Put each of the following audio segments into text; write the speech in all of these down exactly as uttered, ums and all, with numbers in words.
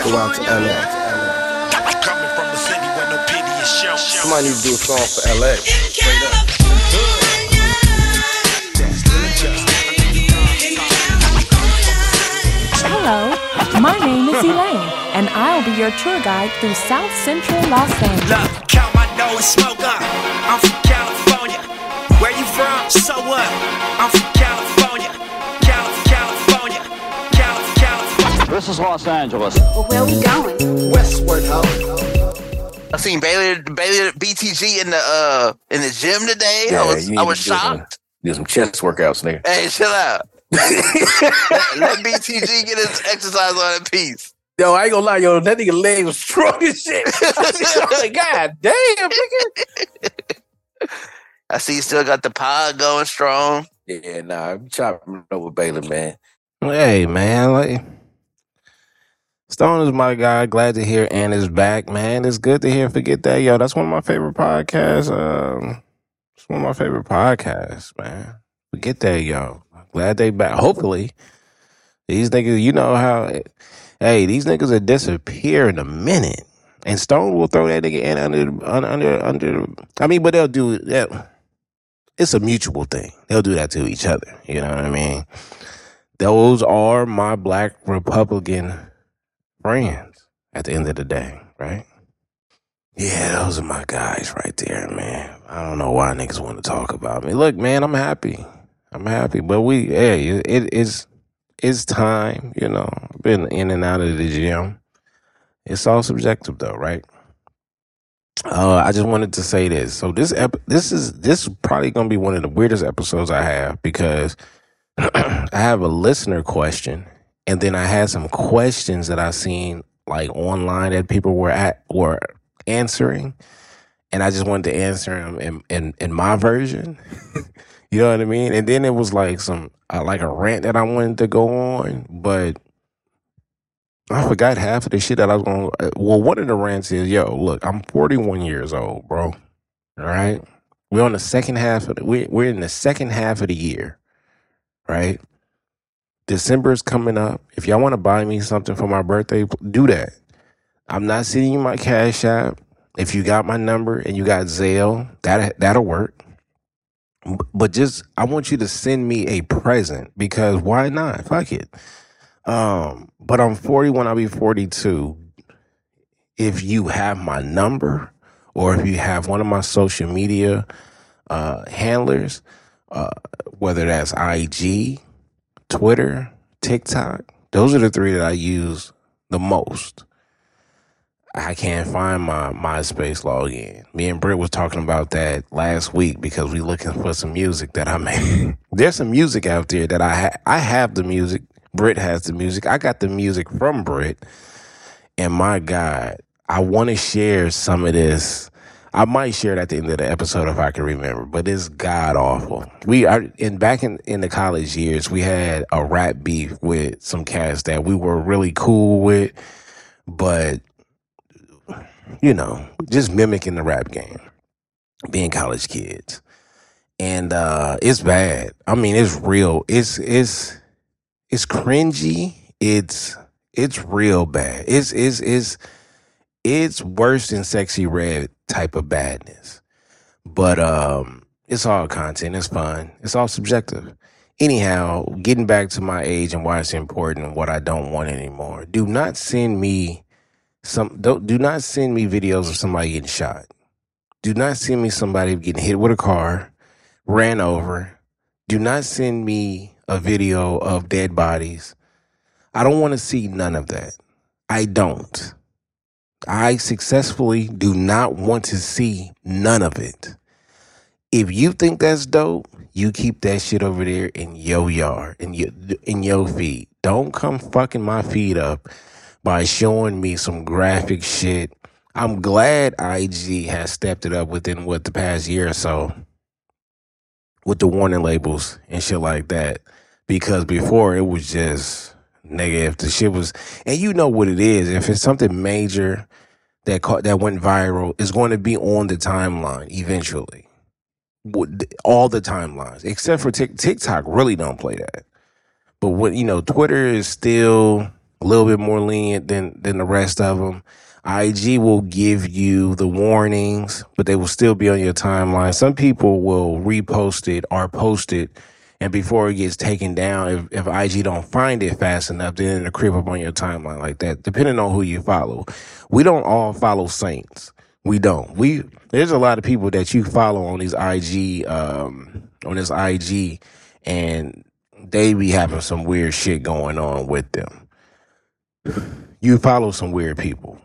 go out to L A. Coming from the city where no pity is shown. Somebody need to do a song for L A. Straight up. Hello, my name is Elaine, and I'll be your tour guide through South Central Los Angeles. Look, count my nose, smoke up. I'm from California. Where you from? So what? I'm from California. Calif- California. Calif- California. This is Los Angeles. Well, where we going? Westward Ho. I seen Bailey, Bailey, B T G in the uh in the gym today. Yeah, I was, you I need was to do some- shocked. Do some chest workouts, nigga. Hey, chill out. let, let B T G get his exercise on in peace. Yo, I ain't gonna lie, yo, that nigga leg was strong as shit. I was like, God damn, nigga. I see you still got the pod going strong. Yeah, nah, I'm chopping up with Bailey, man. Hey, man, like Stone is my guy. Glad to hear Ann is back, man. It's good to hear Forget That, yo. That's one of my favorite podcasts. Um, it's one of my favorite podcasts, man. Forget That, yo. Glad they back. Hopefully, these niggas, you know how. Hey, these niggas will disappear in a minute, and Stone will throw that nigga in under, under, under. I mean, but they'll do that. It's a mutual thing. They'll do that to each other. You know what I mean? Those are my black Republican friends at the end of the day, right? Yeah, those are my guys right there, man. I don't know why niggas want to talk about me. Look, man, I'm happy. I'm happy, but we, hey, it, it is. It's time, you know. I've been in and out of the gym. It's all subjective, though, right? Uh, I just wanted to say this. So this ep- this is this is probably going to be one of the weirdest episodes I have because I have a listener question, and then I had some questions that I seen like online that people were at were answering, and I just wanted to answer them in in, in my version. You know what I mean? And then it was like some uh, like a rant that I wanted to go on, but I forgot half of the shit that I was going to. Well, one of the rants is, yo, look, I'm forty-one years old, bro. All right? We're on the second half of the, we, we're in the second half of the year, right? December is coming up. If y'all want to buy me something for my birthday, do that. I'm not sending you my Cash App. If you got my number and you got Zelle, that that'll work. But just, I want you to send me a present because why not? Fuck it. Um, but I'm forty-one, I'll be forty-two. If you have my number or if you have one of my social media uh, handlers, uh, whether that's I G, Twitter, TikTok, those are the three that I use the most. I can't find my MySpace login. Me and Britt was talking about that last week because we looking for some music that I made. There's some music out there that I ha- I have the music. Britt has the music. I got the music from Britt. And my God, I want to share some of this. I might share it at the end of the episode if I can remember, but it's god awful. We are in back in, in the college years, we had a rap beef with some cats that we were really cool with, but you know, just mimicking the rap game, being college kids. And uh, it's bad. I mean, it's real. It's it's it's cringy. It's it's real bad. It's it's it's it's worse than Sexy Red type of badness. But um, it's all content. It's fun. It's all subjective. Anyhow, getting back to my age and why it's important and what I don't want anymore. Do not send me Some don't do not send me videos of somebody getting shot. Do not send me somebody getting hit with a car, ran over. Do not send me a video of dead bodies. I don't want to see none of that. I don't. I successfully do not want to see none of it. If you think that's dope, you keep that shit over there in your yard, in your in your feed. Don't come fucking my feed up by showing me some graphic shit. I'm glad I G has stepped it up within what the past year or so with the warning labels and shit like that. Because before it was just, nigga, if the shit was, and you know what it is, if it's something major that caught, that went viral, it's going to be on the timeline eventually. All the timelines, except for Tik TikTok really don't play that. But what, you know, Twitter is still a little bit more lenient than than the rest of them. I G will give you the warnings, but they will still be on your timeline. Some people will repost it or post it, and before it gets taken down, if, if I G don't find it fast enough, then it'll creep up on your timeline like that, depending on who you follow. We don't all follow saints. We don't. We There's a lot of people that you follow on these I G, um, on this I G, and they be having some weird shit going on with them. You follow some weird people.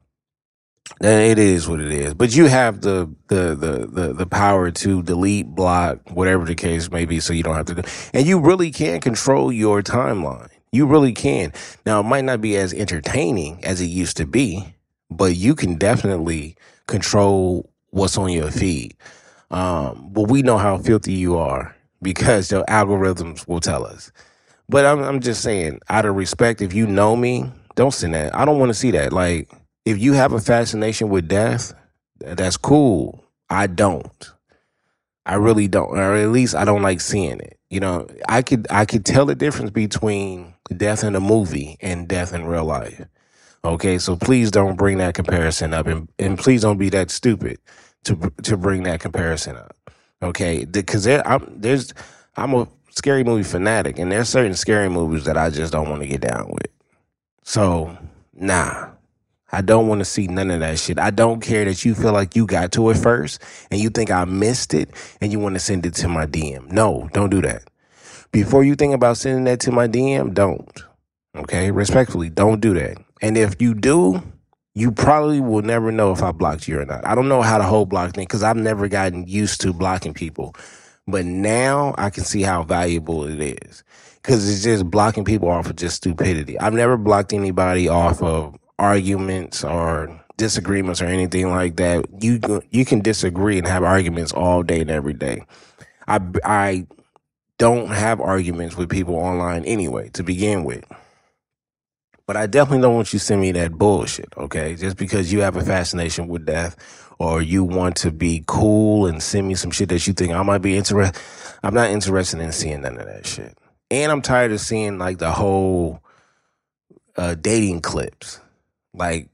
And it is what it is. But you have the, the the the the power to delete, block, whatever the case may be, so you don't have to do. And you really can control your timeline. You really can. Now, it might not be as entertaining as it used to be, but you can definitely control what's on your feed. Um, but we know how filthy you are because your algorithms will tell us. But I'm, I'm just saying, out of respect, if you know me, don't send that. I don't want to see that. Like, if you have a fascination with death, that's cool. I don't. I really don't. Or at least I don't like seeing it. You know, I could I could tell the difference between death in a movie and death in real life. Okay, so please don't bring that comparison up, and, and please don't be that stupid to to bring that comparison up. Okay, because there, I'm, there's I'm a scary movie fanatic, and there's certain scary movies that I just don't want to get down with. So, nah. I don't want to see none of that shit. I don't care that you feel like you got to it first and you think I missed it and you want to send it to my D M. No, don't do that. Before you think about sending that to my D M, don't. Okay? Respectfully, don't do that. And if you do, you probably will never know if I blocked you or not. I don't know how the whole block thing, because I've never gotten used to blocking people. But now I can see how valuable it is, because it's just blocking people off of just stupidity. I've never blocked anybody off of arguments or disagreements or anything like that. You you can disagree and have arguments all day and every day. I, I don't have arguments with people online anyway, to begin with. But I definitely don't want you to send me that bullshit, okay? Just because you have a fascination with death or you want to be cool and send me some shit that you think I might be interested. I'm not interested in seeing none of that shit. And I'm tired of seeing like the whole uh, dating clips. Like,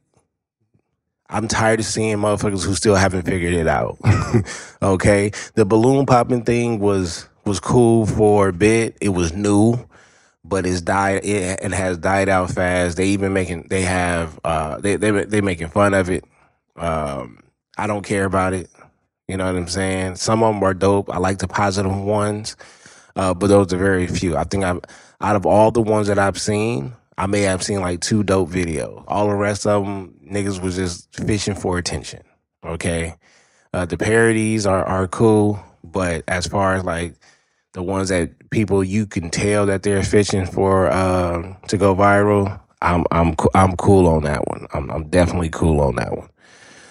I'm tired of seeing motherfuckers who still haven't figured it out. Okay? The balloon popping thing was was cool for a bit. It was new, but it's died it, it has died out fast. They even making they have uh they they they making fun of it. Um I don't care about it. You know what I'm saying? Some of them are dope. I like the positive ones. Uh but those are very few. I think I've out of all the ones that I've seen, I may have seen like two dope videos. All the rest of them, niggas was just fishing for attention. Okay, uh, the parodies are are cool, but as far as like the ones that people you can tell that they're fishing for uh, to go viral, I'm I'm I'm cool on that one. I'm I'm definitely cool on that one.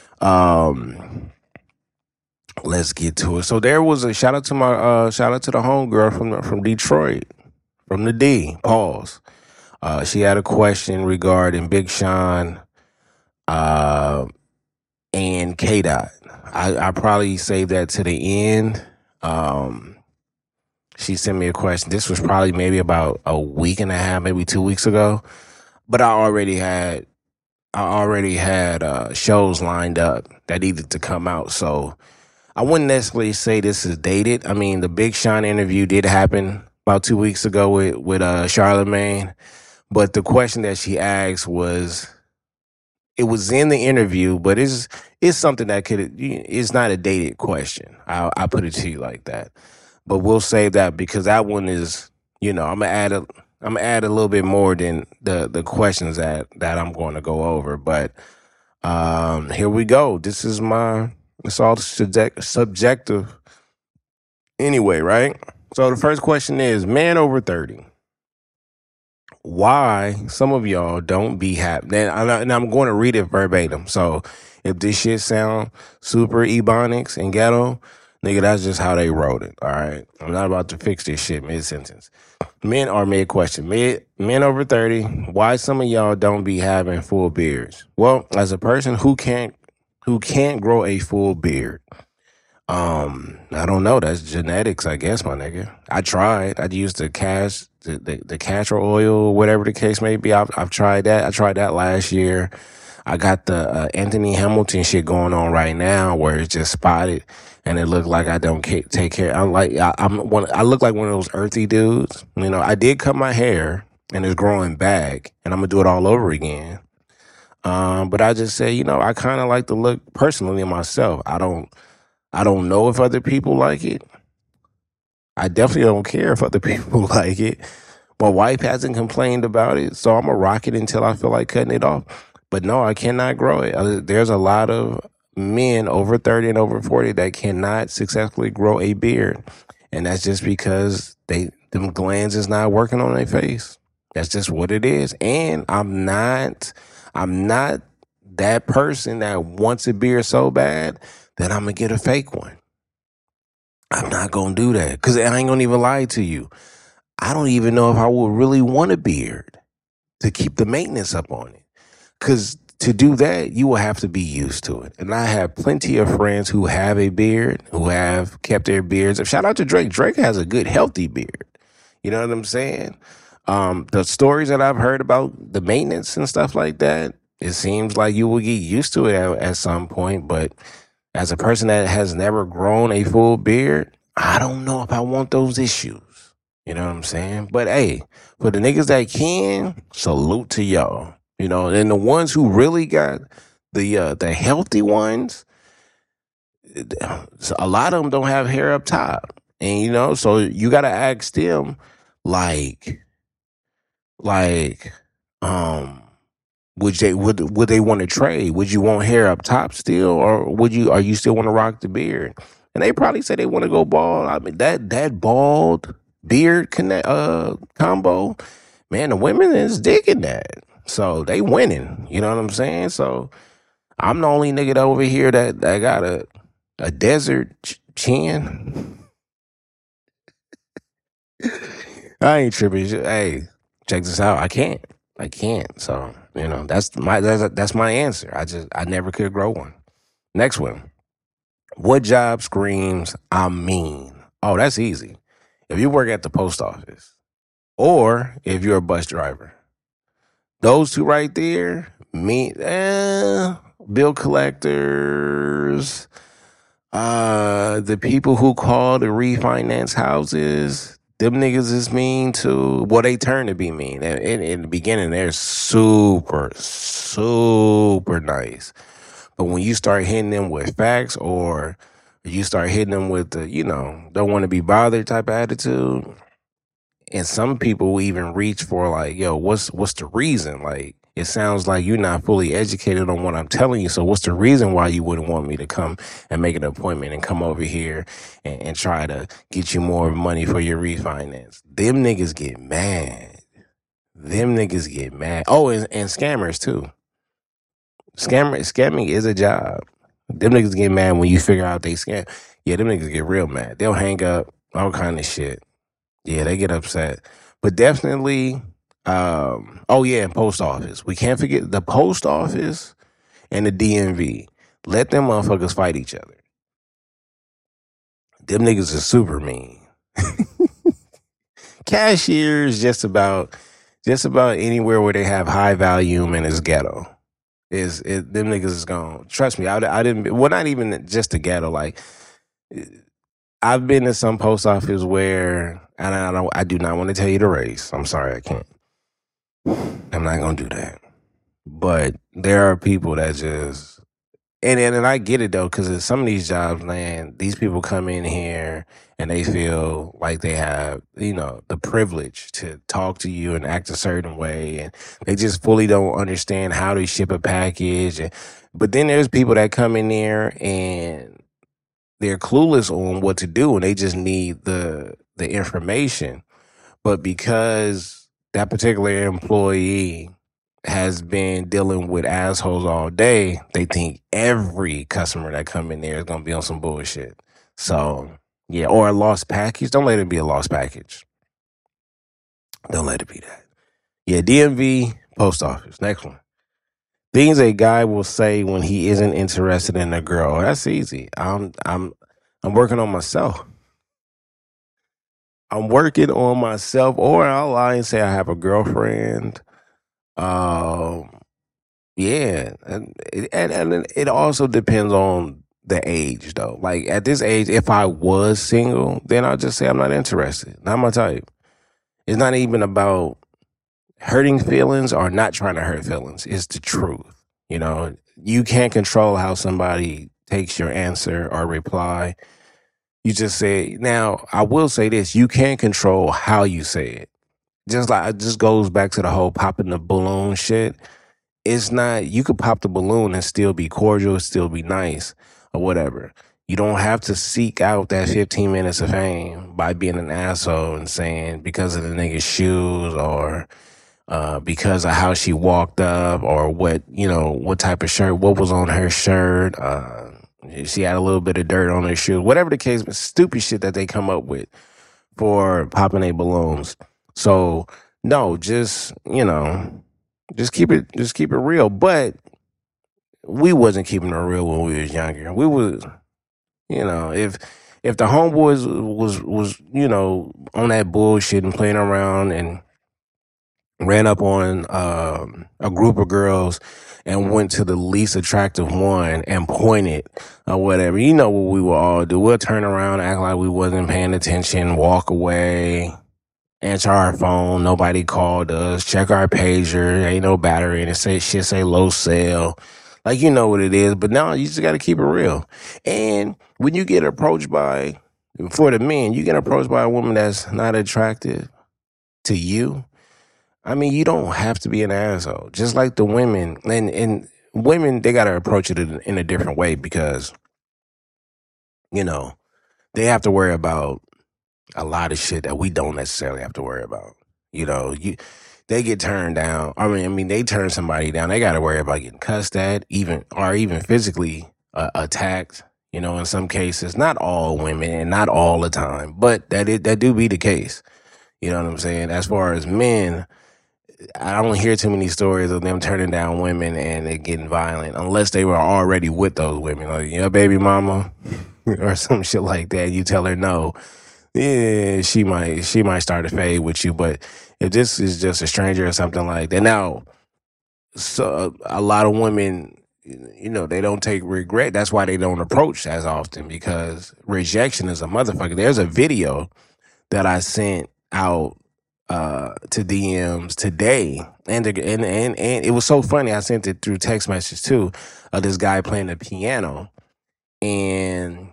Um, let's get to it. So there was a shout out to my uh, shout out to the homegirl from from Detroit, from the D. Pause. Uh, she had a question regarding Big Sean uh, and K-Dot. I, I probably saved that to the end. Um, she sent me a question. This was probably maybe about a week and a half, maybe two weeks ago. But I already had I already had uh, shows lined up that needed to come out. So I wouldn't necessarily say this is dated. I mean, the Big Sean interview did happen about two weeks ago with, with uh, Charlemagne. But the question that she asked was, it was in the interview, but it's it's something that could, it's not a dated question. I'll, I'll put it to you like that. But we'll save that because that one is, you know, I'm gonna add a, I'm gonna add a little bit more than the the questions that that I'm going to go over. But um, here we go. This is my, it's all subject, subjective anyway, right? So the first question is, man over thirty. Why some of y'all don't be happy? And I'm going to read it verbatim. So if this shit sound super ebonics and ghetto, nigga, that's just how they wrote it. All right. I'm not about to fix this shit mid sentence. Men are mid question. Mid men over thirty. Why some of y'all don't be having full beards? Well, as a person who can't who can't grow a full beard, Um, I don't know. That's genetics, I guess, my nigga. I tried. I used the cash, the, the, the castor oil, whatever the case may be. I've, I've tried that. I tried that last year. I got the uh, Anthony Hamilton shit going on right now, where it's just spotted, and it looked like I don't ca- take care. I'm like, I, I'm one. I look like one of those earthy dudes. You know, I did cut my hair, and it's growing back, and I'm gonna do it all over again. Um, but I just say, you know, I kind of like the look personally myself. I don't. I don't know if other people like it. I definitely don't care if other people like it. My wife hasn't complained about it, so I'm going to rock it until I feel like cutting it off. But no, I cannot grow it. Uh, There's a lot of men over thirty and over forty that cannot successfully grow a beard. And that's just because they them glands is not working on their face. That's just what it is. And I'm not, I'm not that person that wants a beard so bad that I'm going to get a fake one. I'm not going to do that because I ain't going to even lie to you. I don't even know if I would really want a beard to keep the maintenance up on it. Because to do that, you will have to be used to it. And I have plenty of friends who have a beard, who have kept their beards. Shout out to Drake. Drake has a good, healthy beard. You know what I'm saying? Um, the stories that I've heard about the maintenance and stuff like that, it seems like you will get used to it at, at some point, but as a person that has never grown a full beard, I don't know if I want those issues. You know what I'm saying? But hey, for the niggas that can, salute to y'all. You know, and the ones who really got the uh, the healthy ones, a lot of them don't have hair up top. And you know, so you gotta ask them, like, like, um, Would they would would they want to trade? Would you want hair up top still, or would you? Are you still want to rock the beard? And they probably say they want to go bald. I mean that that bald beard connect uh combo, man. The women is digging that, so they winning. You know what I'm saying? So I'm the only nigga over here that that got a a desert ch- chin. I ain't tripping. Hey, check this out. I can't. I can't. So. You know, that's my that's, that's my answer. I just I never could grow one. Next one. What job screams I'm mean? Oh, that's easy. If you work at the post office or if you're a bus driver. Those two right there, me eh, bill collectors, uh, the people who call to refinance houses. Them niggas is mean too. Well, they turn to be mean. In, in, in the beginning, they're super, super nice. But when you start hitting them with facts or you start hitting them with the, you know, don't want to be bothered type of attitude, and some people will even reach for like, yo, what's what's the reason? Like, it sounds like you're not fully educated on what I'm telling you. So what's the reason why you wouldn't want me to come and make an appointment and come over here and, and try to get you more money for your refinance? Them niggas get mad. Them niggas get mad. Oh, and, and scammers too. Scammer, scamming is a job. Them niggas get mad when you figure out they scam. Yeah, them niggas get real mad. They'll hang up, all kind of shit. Yeah, they get upset. But definitely... Um, oh yeah, and post office. We can't forget the post office and the D M V. Let them motherfuckers fight each other. Them niggas are super mean. Cashiers just about just about anywhere where they have high volume and it's ghetto. Is it them niggas is gone. Trust me, I, I didn't well not even just the ghetto, like I've been to some post office where and I don't I do not want to tell you the race. I'm sorry, I can't. I'm not gonna do that. But there are people that just and and, and I get it though, because some of these jobs, man, these people come in here and they feel like they have, you know, the privilege to talk to you and act a certain way, and they just fully don't understand how to ship a package. And, but then there's people that come in there and they're clueless on what to do, and they just need the the information. But because that particular employee has been dealing with assholes all day, they think every customer that come in there is going to be on some bullshit. So, yeah, or a lost package. Don't let it be a lost package. Don't let it be that. Yeah, D M V, post office. Next one. Things a guy will say when he isn't interested in a girl. That's easy. I'm I'm I'm working on myself. I'm working on myself, or I'll lie and say I have a girlfriend. Um, yeah, and it, and, and it also depends on the age, though. Like at this age, if I was single, then I'll just say I'm not interested. Not my type. It's not even about hurting feelings or not trying to hurt feelings. It's the truth. You know, you can't control how somebody takes your answer or reply. You just say, now, I will say this, you can't control how you say it. Just like, it just goes back to the whole popping the balloon shit. It's not, you could pop the balloon and still be cordial, still be nice or whatever. You don't have to seek out that fifteen minutes of fame by being an asshole and saying because of the nigga's shoes or uh, because of how she walked up or what, you know, what type of shirt, what was on her shirt. Uh, she had a little bit of dirt on her shoe, whatever the case, but stupid shit that they come up with for popping their balloons. So no, just, you know, just keep it, just keep it real. But we wasn't keeping it real when we was younger. We was, you know, if, if the homeboys was, was, you know, on that bullshit and playing around and ran up on um, a group of girls and went to the least attractive one and pointed or whatever, you know what we will all do. We'll turn around, act like we wasn't paying attention, walk away, answer our phone. Nobody called us. Check our pager. Ain't no battery in it. Say shit, say low cell. Like, you know what it is. But now you just got to keep it real. And when you get approached by, for the men, you get approached by a woman that's not attractive to you, I mean, you don't have to be an asshole. Just like the women, and, and women, they got to approach it in, in a different way because, you know, they have to worry about a lot of shit that we don't necessarily have to worry about. You know, you they get turned down. I mean, I mean, they turn somebody down. They got to worry about getting cussed at, even or even physically uh, attacked. You know, in some cases, not all women and not all the time, but that it, that do be the case. You know what I'm saying? As far as men, I don't hear too many stories of them turning down women and it getting violent unless they were already with those women. Like, your baby mama or some shit like that. You tell her no. Yeah, she might she might start to fade with you. But if this is just a stranger or something like that. Now, so a lot of women, you know, they don't take regret. That's why they don't approach as often because rejection is a motherfucker. There's a video that I sent out uh to D Ms today, and, the, and and and it was so funny. I sent it through text message too of this guy playing the piano, and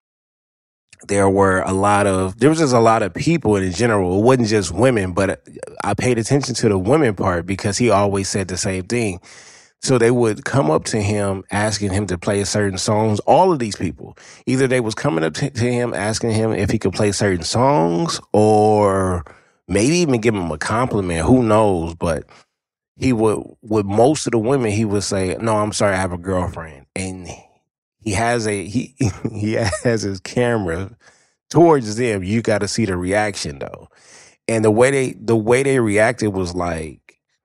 there were a lot of there was just a lot of people in general. It wasn't just women, but I paid attention to the women part because he always said the same thing. So they would come up to him asking him to play certain songs. All of these people, either they was coming up to, to him asking him if he could play certain songs or maybe even give him a compliment. Who knows? But he would, with most of the women, he would say, "No, I'm sorry, I have a girlfriend." And he has a he he has his camera towards them. You got to see the reaction though, and the way they the way they reacted was like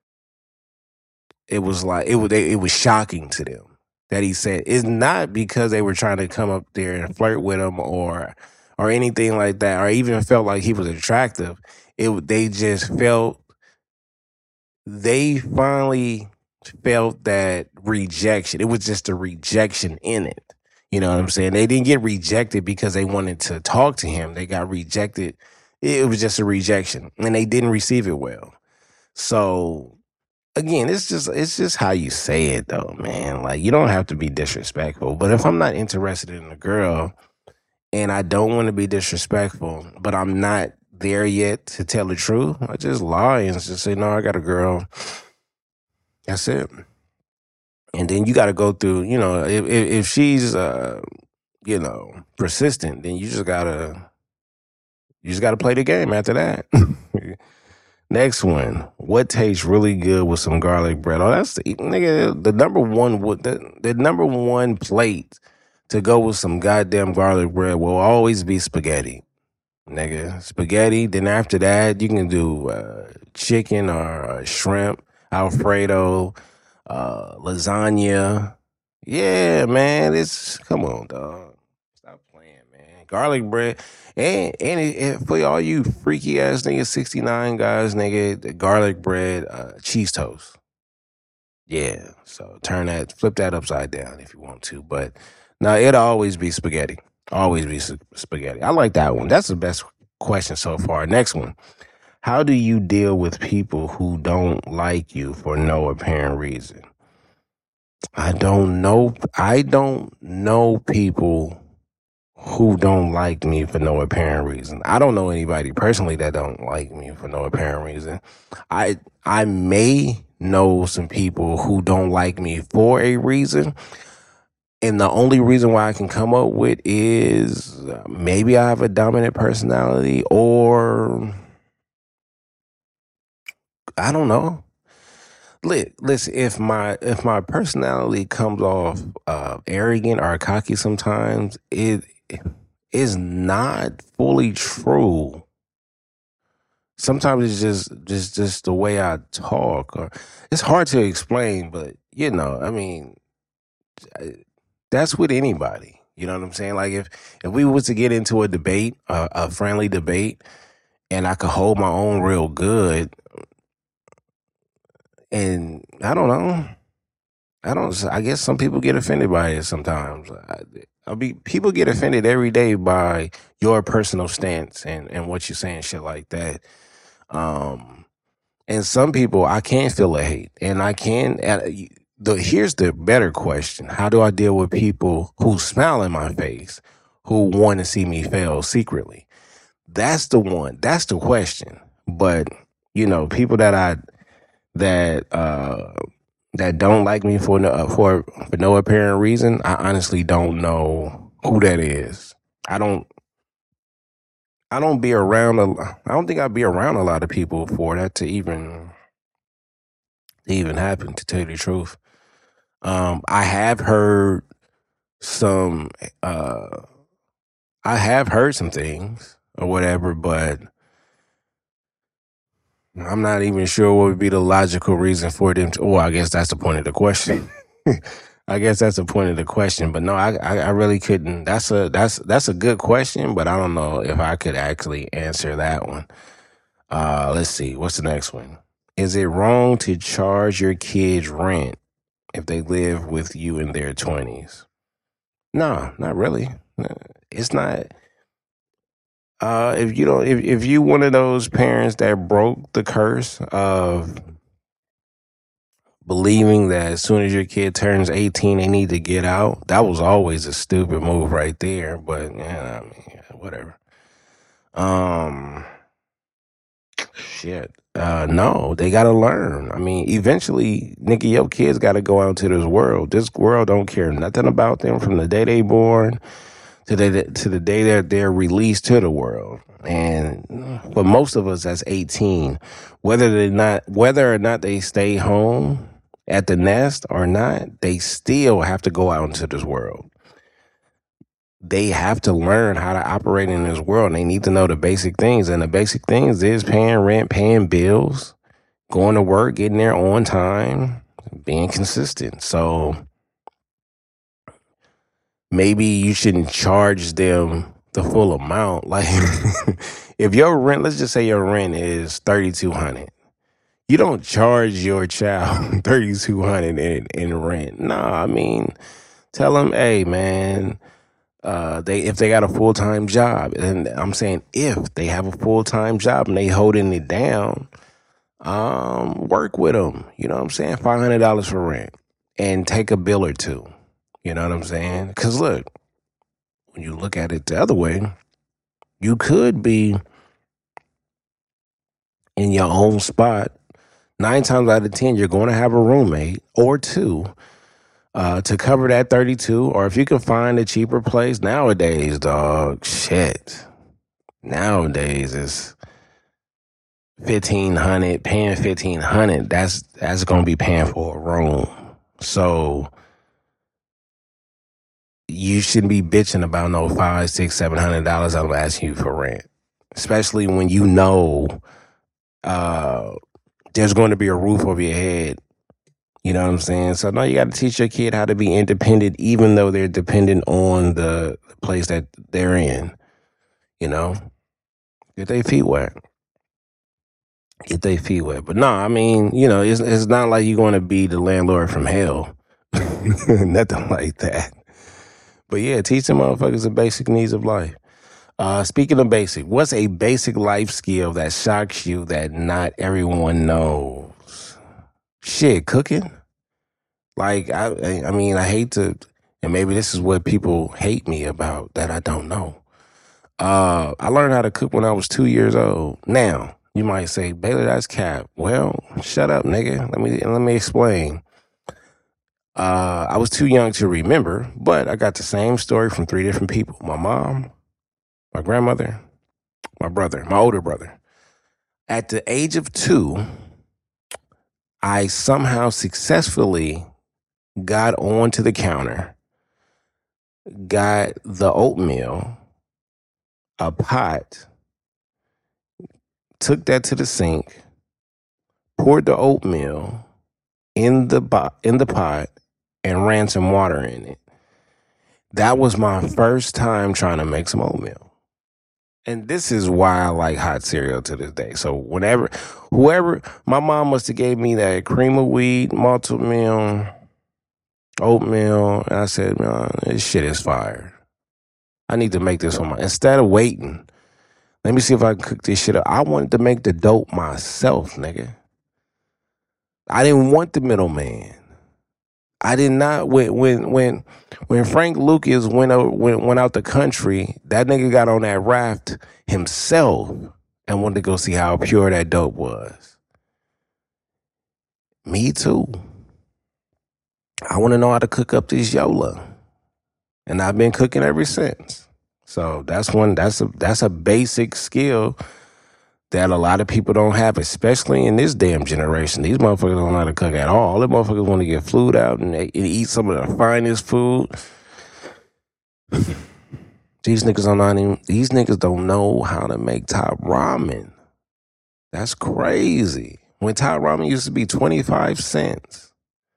it was like it was they, it was shocking to them that he said it's not because they were trying to come up there and flirt with him or or anything like that, or even felt like he was attractive. It they just felt they finally felt that rejection. It was just a rejection in it. You know what I'm saying? They didn't get rejected because they wanted to talk to him. They got rejected. It was just a rejection, and they didn't receive it well. So again, it's just it's just how you say it, though, man. Like, you don't have to be disrespectful. But if I'm not interested in a girl, and I don't want to be disrespectful, but I'm not there yet to tell the truth, I just lie and just say, no, I got a girl. That's it. And then you got to go through, you know, if if, if she's, uh, you know, persistent, then you just gotta, you just gotta play the game after that. Next one, what tastes really good with some garlic bread? Oh, that's the nigga. The number one, the, the number one plate to go with some goddamn garlic bread will always be spaghetti. Nigga, spaghetti. Then after that, you can do uh, chicken or uh, shrimp, Alfredo, uh, lasagna. Yeah, man. It's come on, dog. Stop playing, man. Garlic bread. And, and it, it, for all you freaky ass niggas, sixty-nine guys, nigga, the garlic bread, uh, cheese toast. Yeah. So turn that, flip that upside down if you want to. But no, it'll always be spaghetti. Always be spaghetti. I like that one. That's the best question so far. Next one. How do you deal with people who don't like you for no apparent reason? I don't know. I don't know people who don't like me for no apparent reason. I don't know anybody personally that don't like me for no apparent reason. I I may know some people who don't like me for a reason. And the only reason why I can come up with is maybe I have a dominant personality, or I don't know. Listen, if my if my personality comes off uh, arrogant or cocky sometimes, it is not fully true. Sometimes it's just just just the way I talk, or it's hard to explain. But you know, I mean, that's with anybody. You know what I'm saying? Like if if we was to get into a debate, uh, a friendly debate, and I could hold my own real good. And I don't know. I don't. I guess some people get offended by it sometimes. I, I be people get offended every day by your personal stance and, and what you're saying, shit like that. Um, and some people I can feel a hate, and I can. The here's the better question: how do I deal with people who smile in my face, who want to see me fail secretly? That's the one. That's the question. But you know, people that I. that uh, that don't like me for no, for for no apparent reason, I honestly don't know who that is. I don't I don't be around a, I don't think I'd be around a lot of people for that to even to even happen, to tell you the truth. Um, I have heard some uh, I have heard some things or whatever, but I'm not even sure what would be the logical reason for them to, oh, I guess that's the point of the question. I guess that's the point of the question. But no, I, I I really couldn't. That's a that's that's a good question, but I don't know if I could actually answer that one. Uh, let's see. What's the next one? Is it wrong to charge your kids rent if they live with you in their twenties? No, not really. It's not. Uh, if you don't, if, if you one of those parents that broke the curse of believing that as soon as your kid turns eighteen, they need to get out, that was always a stupid move right there. But yeah, I mean, yeah, whatever. Um, shit. Uh, no, they gotta learn. I mean, eventually, nigga, your kids gotta go out to this world. This world don't care nothing about them from the day they born to the to the day that they're released to the world. And for most of us, that's eighteen. Whether they not whether or not they stay home at the nest or not, they still have to go out into this world. They have to learn how to operate in this world. And they need to know the basic things. And the basic things is paying rent, paying bills, going to work, getting there on time, being consistent. So maybe you shouldn't charge them the full amount. Like if your rent, let's just say your rent is thirty-two hundred dollars. You don't charge your child thirty-two hundred dollars in, in rent. No, I mean, tell them, hey, man, uh, they if they got a full-time job, and I'm saying if they have a full-time job and they holding it down, um, work with them. You know what I'm saying? five hundred dollars for rent and take a bill or two. You know what I'm saying? Because look, when you look at it the other way, you could be in your own spot. Nine times out of ten, you're going to have a roommate or two uh, to cover that thirty-two. Or if you can find a cheaper place nowadays, dog, shit. Nowadays, it's fifteen hundred dollars, paying fifteen hundred dollars. That's, that's going to be paying for a room. So you shouldn't be bitching about no five, six, seven hundred dollars I'm asking you for rent, especially when you know uh, there's going to be a roof over your head. You know what I'm saying? So no, you got to teach your kid how to be independent, even though they're dependent on the place that they're in. You know, get their feet wet. Get their feet wet. But no, I mean, you know, it's it's not like you're going to be the landlord from hell. Nothing like that. But yeah, teach them motherfuckers the basic needs of life. Uh, speaking of basic, what's a basic life skill that shocks you that not everyone knows? Shit, cooking. Like, I, I mean, I hate to, and maybe this is what people hate me about that I don't know. Uh, I learned how to cook when I was two years old. Now, you might say, Baylor, that's cap. Well, shut up, nigga. Let me let me explain. Uh, I was too young to remember, but I got the same story from three different people. My mom, my grandmother, my brother, my older brother. At the age of two, I somehow successfully got onto the counter, got the oatmeal, a pot, took that to the sink, poured the oatmeal in the bo- in the pot, and ran some water in it. That was my first time trying to make some oatmeal. And this is why I like hot cereal to this day. So whenever, whoever, my mom must have gave me that cream of wheat, malted meal, oatmeal, and I said, man, this shit is fire. I need to make this on my, instead of waiting, let me see if I can cook this shit up. I wanted to make the dope myself, nigga. I didn't want the middleman. I did not, when when when when Frank Lucas went out, went, went out the country, that nigga got on that raft himself and wanted to go see how pure that dope was. Me too. I want to know how to cook up this Yola. And I've been cooking ever since. So that's one, that's a that's a basic skill that a lot of people don't have, especially in this damn generation. These motherfuckers don't know how to cook at all. All the motherfuckers want to get flued out and, and eat some of the finest food. These niggas don't know even, these niggas don't know how to make top ramen. That's crazy. When top ramen used to be twenty-five cents.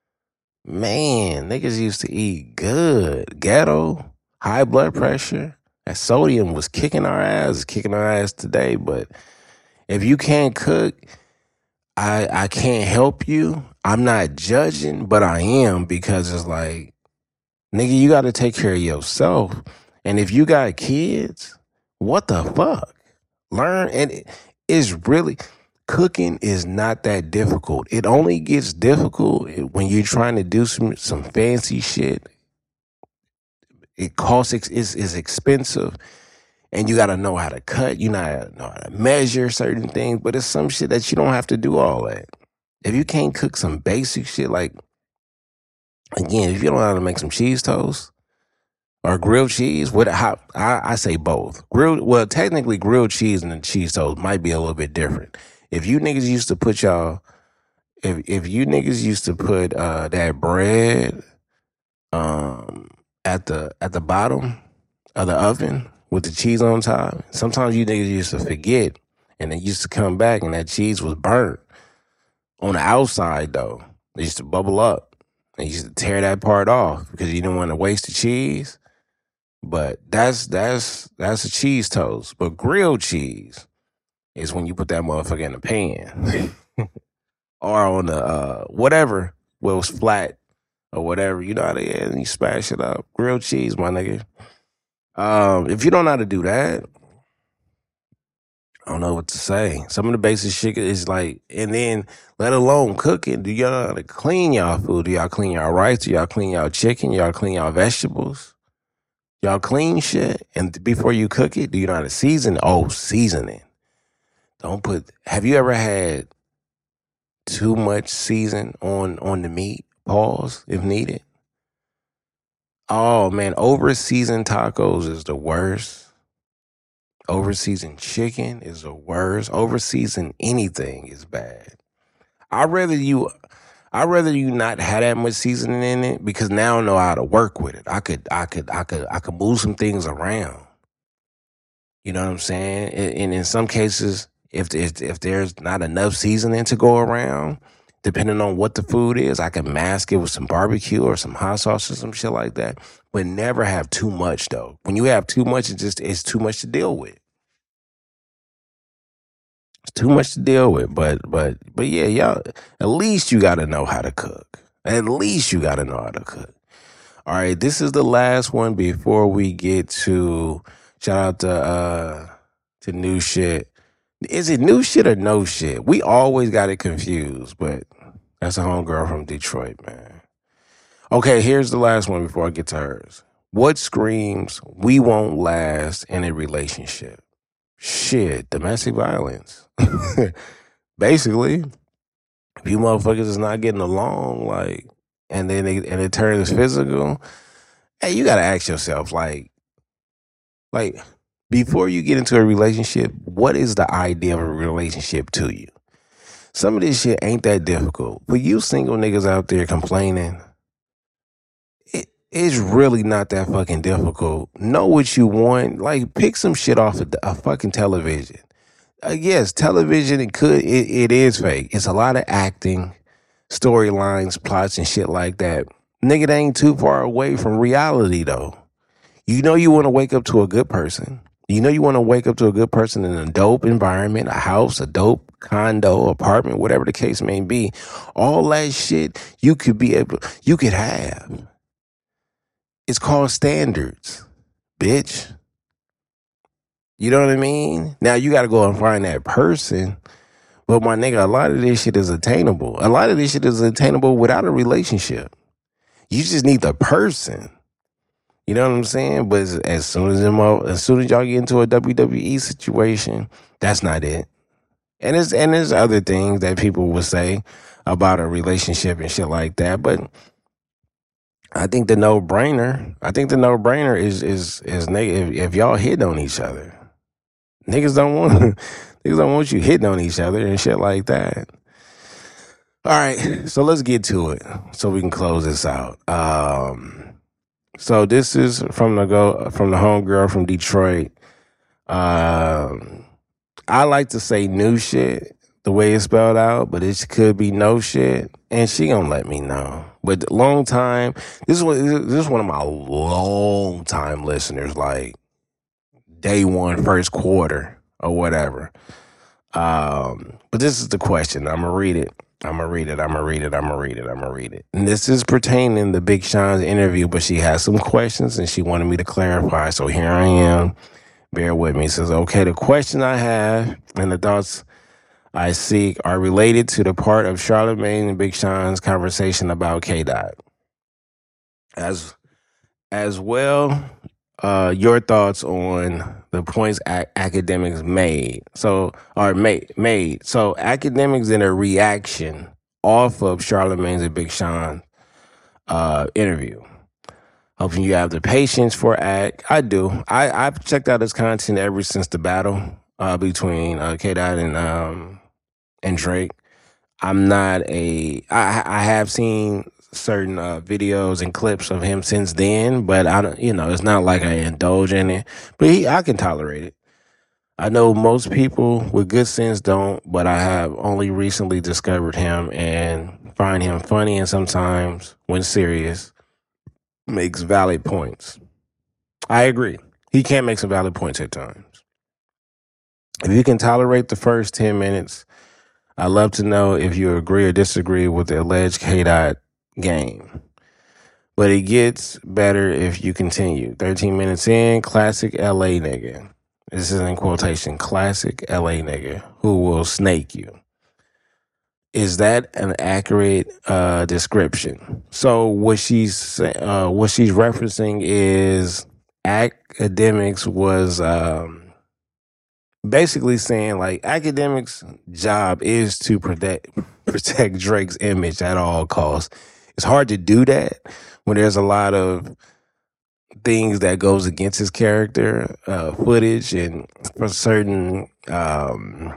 Man, niggas used to eat good. Ghetto, high blood pressure. That sodium was kicking our ass, kicking our ass today, but if you can't cook, I I can't help you. I'm not judging, but I am, because it's like, nigga, you got to take care of yourself. And if you got kids, what the fuck? Learn. And it, it's really, cooking is not that difficult. It only gets difficult when you're trying to do some, some fancy shit. It costs, it's, it's expensive. And you got to know how to cut. You gotta know how to measure certain things. But it's some shit that you don't have to do all that. If you can't cook some basic shit, like, again, if you don't know how to make some cheese toast or grilled cheese, what how, I, I say both. Grilled, well, technically grilled cheese and the cheese toast might be a little bit different. If you niggas used to put y'all, if if you niggas used to put uh, that bread um, at the at the bottom of the oven with the cheese on top, sometimes you niggas used to forget, and it used to come back and that cheese was burnt on the outside though. It used to bubble up. And you used to tear that part off because you didn't want to waste the cheese. But that's that's that's a cheese toast. But grilled cheese is when you put that motherfucker in the pan or on the uh, whatever, well, it's flat or whatever. You know how to, yeah, and you smash it up. Grilled cheese, my nigga. Um, if you don't know how to do that, I don't know what to say. Some of the basic shit is like, and then let alone cooking. Do y'all know how to clean y'all food? Do y'all clean y'all rice? Do y'all clean y'all chicken? Y'all clean y'all vegetables? Y'all clean shit? And before you cook it, do you know how to season? Oh, seasoning. Don't put, have you ever had too much season on, on the meat? Pause if needed. Oh man, over-seasoned tacos is the worst. Over-seasoned chicken is the worst. Over-seasoned anything is bad. I'd rather you, I'd rather you not have that much seasoning in it, because now I know how to work with it. I could, I could, I could, I could move some things around. You know what I'm saying? And, and in some cases, if, if if there's not enough seasoning to go around, depending on what the food is, I can mask it with some barbecue or some hot sauce or some shit like that. But never have too much though. When you have too much, it just it's too much to deal with. too much to deal with. But but but yeah, y'all. At least you gotta know how to cook. At least you gotta know how to cook. All right, this is the last one before we get to shout out to uh to new shit. Is it new shit or no shit? We always got it confused, but that's a homegirl from Detroit, man. Okay, here's the last one before I get to hers. What screams we won't last in a relationship? Shit, domestic violence. Basically, if you motherfuckers is not getting along, like, and then it, and it turns physical, hey, you gotta ask yourself, like, like, before you get into a relationship, what is the idea of a relationship to you? Some of this shit ain't that difficult. For you single niggas out there complaining, it, it's really not that fucking difficult. Know what you want. Like, pick some shit off of the, a fucking television. Uh, yes, television, it could, it, it is fake. It's a lot of acting, storylines, plots, and shit like that. Nigga, it ain't too far away from reality, though. You know you want to wake up to a good person. You know you want to wake up to a good person in a dope environment, a house, a dope condo, apartment, whatever the case may be. All that shit you could be able, you could have. It's called standards, bitch. You know what I mean? Now you got to go and find that person. But my nigga, a lot of this shit is attainable. A lot of this shit is attainable without a relationship. You just need the person. You know what I'm saying? But as, as soon as them, all- as soon as y'all get into a W W E situation, that's not it. And there's and there's other things that people will say about a relationship and shit like that. But I think the no brainer. I think the no brainer is is is nigga, if, if y'all hit on each other, niggas don't want niggas don't want you hitting on each other and shit like that. All right, so let's get to it so we can close this out. Um. So this is from the go from the homegirl from Detroit. Um, I like to say new shit the way it's spelled out, but it could be no shit, and she gonna let me know. But long time, this is one, this is one of my long time listeners, like day one, first quarter or whatever. Um, but this is the question. I'm gonna read it. I'm going to read it, I'm going to read it, I'm going to read it, I'm going to read it. And this is pertaining to Big Sean's interview, but she has some questions and she wanted me to clarify. So here I am. Bear with me. It says, okay, the question I have and the thoughts I seek are related to the part of Charlamagne and Big Sean's conversation about K-Dot. As, as well, uh, your thoughts on the points a- academics made. So, or made, made. So, academics in a reaction off of Charlamagne's and Big Sean uh, interview. Hoping you have the patience for act. I do. I, I've checked out his content ever since the battle uh, between uh, K-Dot and um, and Drake. I'm not a. I, I have seen certain uh, videos and clips of him since then, but I don't. You know, it's not like I indulge in it. But he, I can tolerate it. I know most people with good sense don't, but I have only recently discovered him and find him funny, and sometimes, when serious, makes valid points. I agree. He can make some valid points at times. If you can tolerate the first ten minutes, I'd love to know if you agree or disagree with the alleged K-Dot game. But it gets better if you continue. thirteen minutes in, classic L A nigga. This is in quotation, classic L A nigga who will snake you. Is that an accurate uh, description? So what she's uh, what she's referencing is academics was um, basically saying like academics' job is to protect protect Drake's image at all costs. It's hard to do that when there's a lot of things that goes against his character, uh, footage, and for certain, um,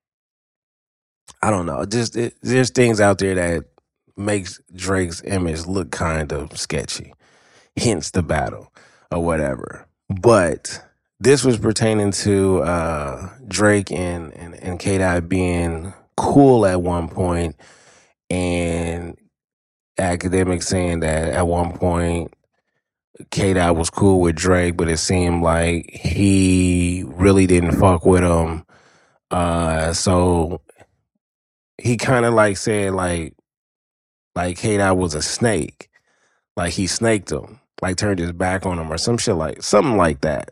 I don't know, just it, there's things out there that makes Drake's image look kind of sketchy. Hence the battle or whatever. But this was pertaining to uh, Drake and and, and K-Dot being cool at one point, and academics saying that at one point K-Dot was cool with Drake, but it seemed like he really didn't fuck with him Uh, so he kind of like said like like K-Dot was a snake, like he snaked him, like turned his back on him or some shit like something like that.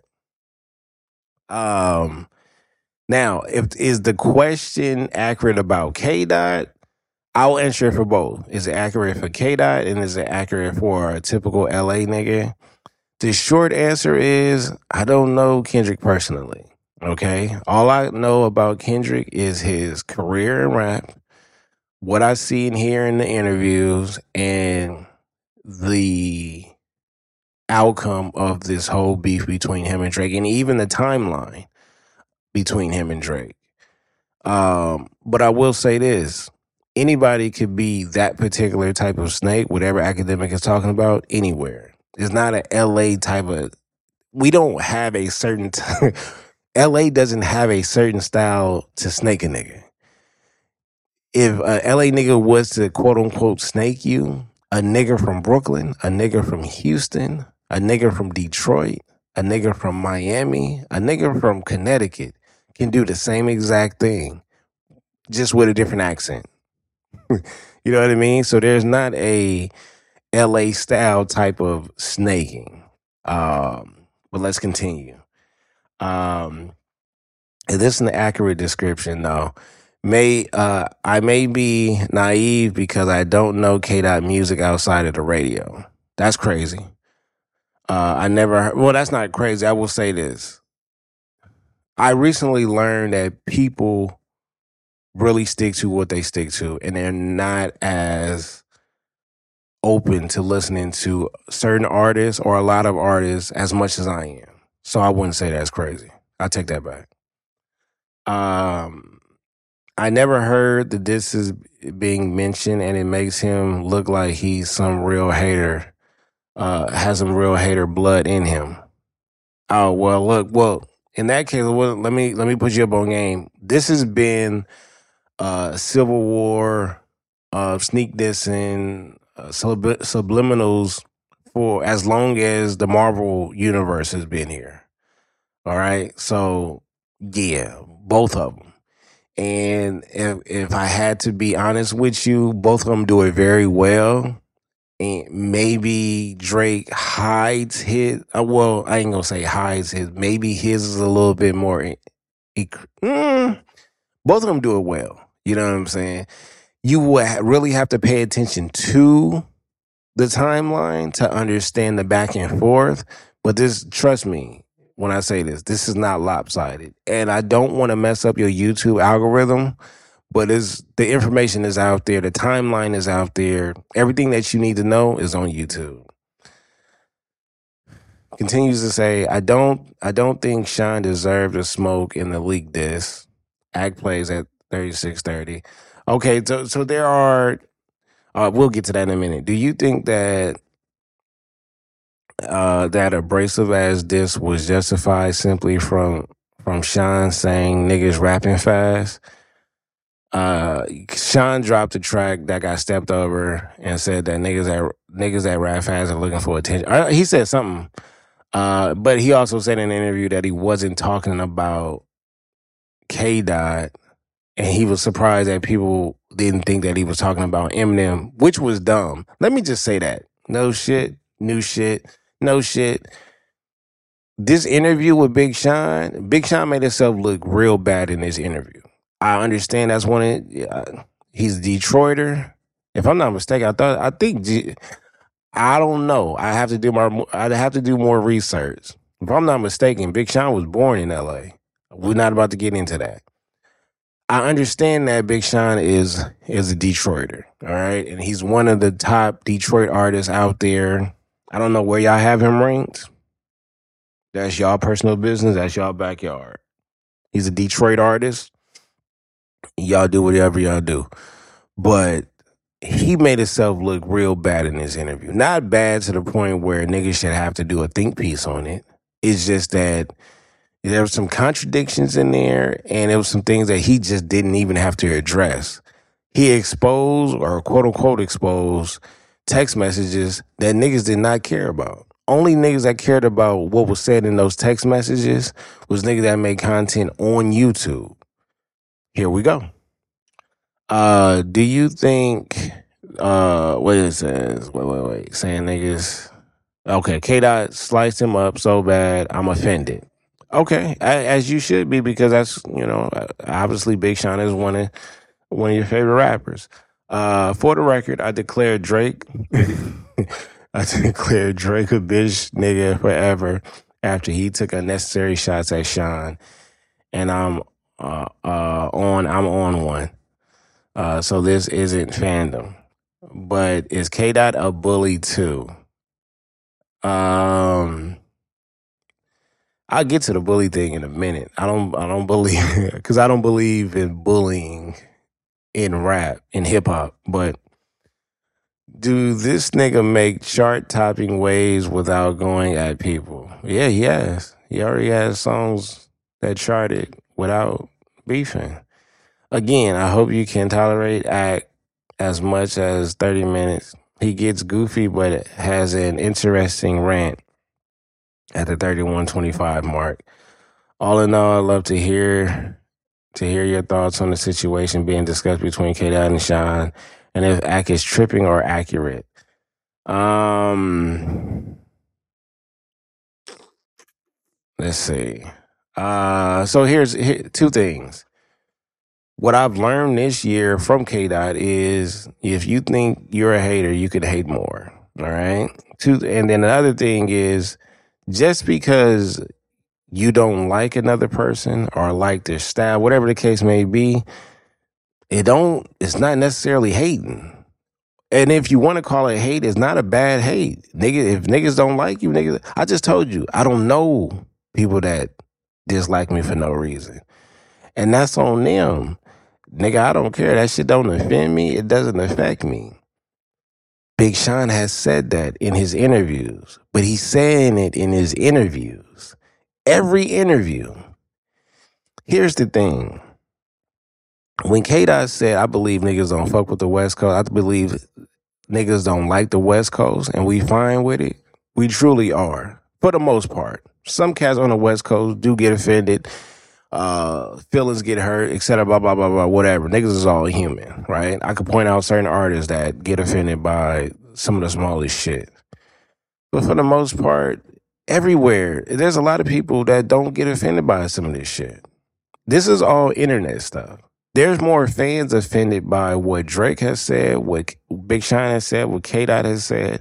Um, now if is the question accurate about K-Dot? I'll answer it for both. Is it accurate for K-Dot and is it accurate for a typical L A nigga? The short answer is I don't know Kendrick personally. Okay, all I know about Kendrick is his career in rap, what I see and hear in the interviews, and the outcome of this whole beef between him and Drake, and even the timeline between him and Drake. Um, but I will say this. Anybody could be that particular type of snake, whatever academic is talking about, anywhere. It's not an L A type of... We don't have a certain... T- L A doesn't have a certain style to snake a nigga. If a L A nigga was to quote-unquote snake you, a nigga from Brooklyn, a nigga from Houston, a nigga from Detroit, a nigga from Miami, a nigga from Connecticut can do the same exact thing, just with a different accent. You know what I mean? So there's not a L A style type of snaking. Um, but let's continue. Um, and this is an accurate description, though. May uh, I may be naive because I don't know K-Dot music outside of the radio. That's crazy. Uh, I never heard, well, that's not crazy. I will say this. I recently learned that people really stick to what they stick to, and they're not as open to listening to certain artists or a lot of artists as much as I am. So I wouldn't say that's crazy. I take that back. Um, I never heard that this is being mentioned, and it makes him look like he's some real hater, uh, has some real hater blood in him. Oh, well, look, well, in that case, well, let me let me put you up on game. This has been uh, Civil War, uh, sneak dissing, uh, sub- subliminals for as long as the Marvel universe has been here. All right, so yeah, both of them. And if if I had to be honest with you, both of them do it very well. And maybe Drake hides his. Uh, well, I ain't gonna say hides his. Maybe his is a little bit more. It, it, mm, both of them do it well. You know what I'm saying? You would ha- really have to pay attention to the timeline to understand the back and forth. But this, trust me, when I say this, this is not lopsided. And I don't want to mess up your YouTube algorithm, but it's, the information is out there. The timeline is out there. Everything that you need to know is on YouTube. Continues to say, I don't I don't think Sean deserved to smoke in the leak diss. Act plays at thirty-six thirty. Okay, so so there are, uh, we'll get to that in a minute. Do you think that uh, that abrasive as this was justified simply from from Sean saying niggas rapping fast? Uh, Sean dropped a track that got stepped over and said that niggas that niggas that rap fast are looking for attention. Uh, he said something, uh, but he also said in an interview that he wasn't talking about K-Dot, and he was surprised that people didn't think that he was talking about Eminem, which was dumb. Let me just say that. No shit, new shit, no shit. This interview with Big Sean, Big Sean made himself look real bad in this interview. I understand that's one of uh, he's a Detroiter. If I'm not mistaken, I thought I think G, I don't know. I have to do more. I'd have to do more research. If I'm not mistaken, Big Sean was born in L A. We're not about to get into that. I understand that Big Sean is is a Detroiter, all right, and he's one of the top Detroit artists out there. I don't know where y'all have him ranked. That's y'all personal business. That's y'all backyard. He's a Detroit artist. Y'all do whatever y'all do. But he made himself look real bad in this interview. Not bad to the point where niggas should have to do a think piece on it. It's just that there were some contradictions in there, and there was some things that he just didn't even have to address. He exposed, or quote-unquote exposed, text messages that niggas did not care about. Only niggas that cared about what was said in those text messages was niggas that made content on YouTube. here we go. Uh, do you think? Uh, what it says? Wait, wait, wait. Saying niggas. Okay, K Dot sliced him up so bad, I'm offended. Okay, a- as you should be, because that's, you know, obviously Big Sean is one of one of your favorite rappers. Uh, for the record, I declare Drake. I declare Drake a bitch nigga forever after he took unnecessary shots at Sean, and I'm uh, uh, on. I'm on one. Uh, so this isn't fandom, but is K Dot a bully too? Um, I'll get to the bully thing in a minute. I don't. I don't believe because I don't believe in bullying in rap in hip hop. But do this nigga make chart topping waves without going at people? Yeah, he has. He already has songs that charted without beefing. Again, I hope you can tolerate act as much as thirty minutes. He gets goofy, but has an interesting rant at the thirty-one twenty-five mark. All in all, I'd love to hear to hear your thoughts on the situation being discussed between K Dot and Sean, and if Ack is tripping or accurate. Um, let's see. Uh, so here's here, two things. What I've learned this year from K Dot is if you think you're a hater, you could hate more. All right. Two, and then the other thing is just because you don't like another person or like their style, whatever the case may be, it don't, it's not necessarily hating. And if you want to call it hate, it's not a bad hate. Nigga, if niggas don't like you, niggas, I just told you, I don't know people that dislike me for no reason. And that's on them. Nigga, I don't care. That shit don't offend me. It doesn't affect me. Big Sean has said that in his interviews, but he's saying it in his interviews. Every interview. Here's the thing. When K-Dot said, I believe niggas don't fuck with the West Coast, I believe niggas don't like the West Coast, and we fine with it, we truly are, for the most part. Some cats on the West Coast do get offended, uh, feelings get hurt, et cetera, blah, blah, blah, blah, whatever. Niggas is all human, right? I could point out certain artists that get offended by some of the smallest shit. But for the most part, everywhere, there's a lot of people that don't get offended by some of this shit. This is all internet stuff. There's more fans offended by what Drake has said, what Big Sean has said, what K-Dot has said,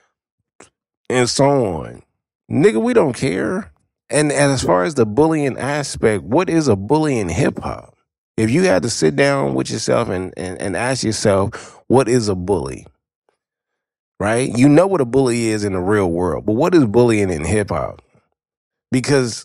and so on. Nigga, we don't care. And, and as far as the bullying aspect, what is a bully in hip-hop? If you had to sit down with yourself and, and, and ask yourself, what is a bully? Right? You know what a bully is in the real world, but what is bullying in hip-hop? Because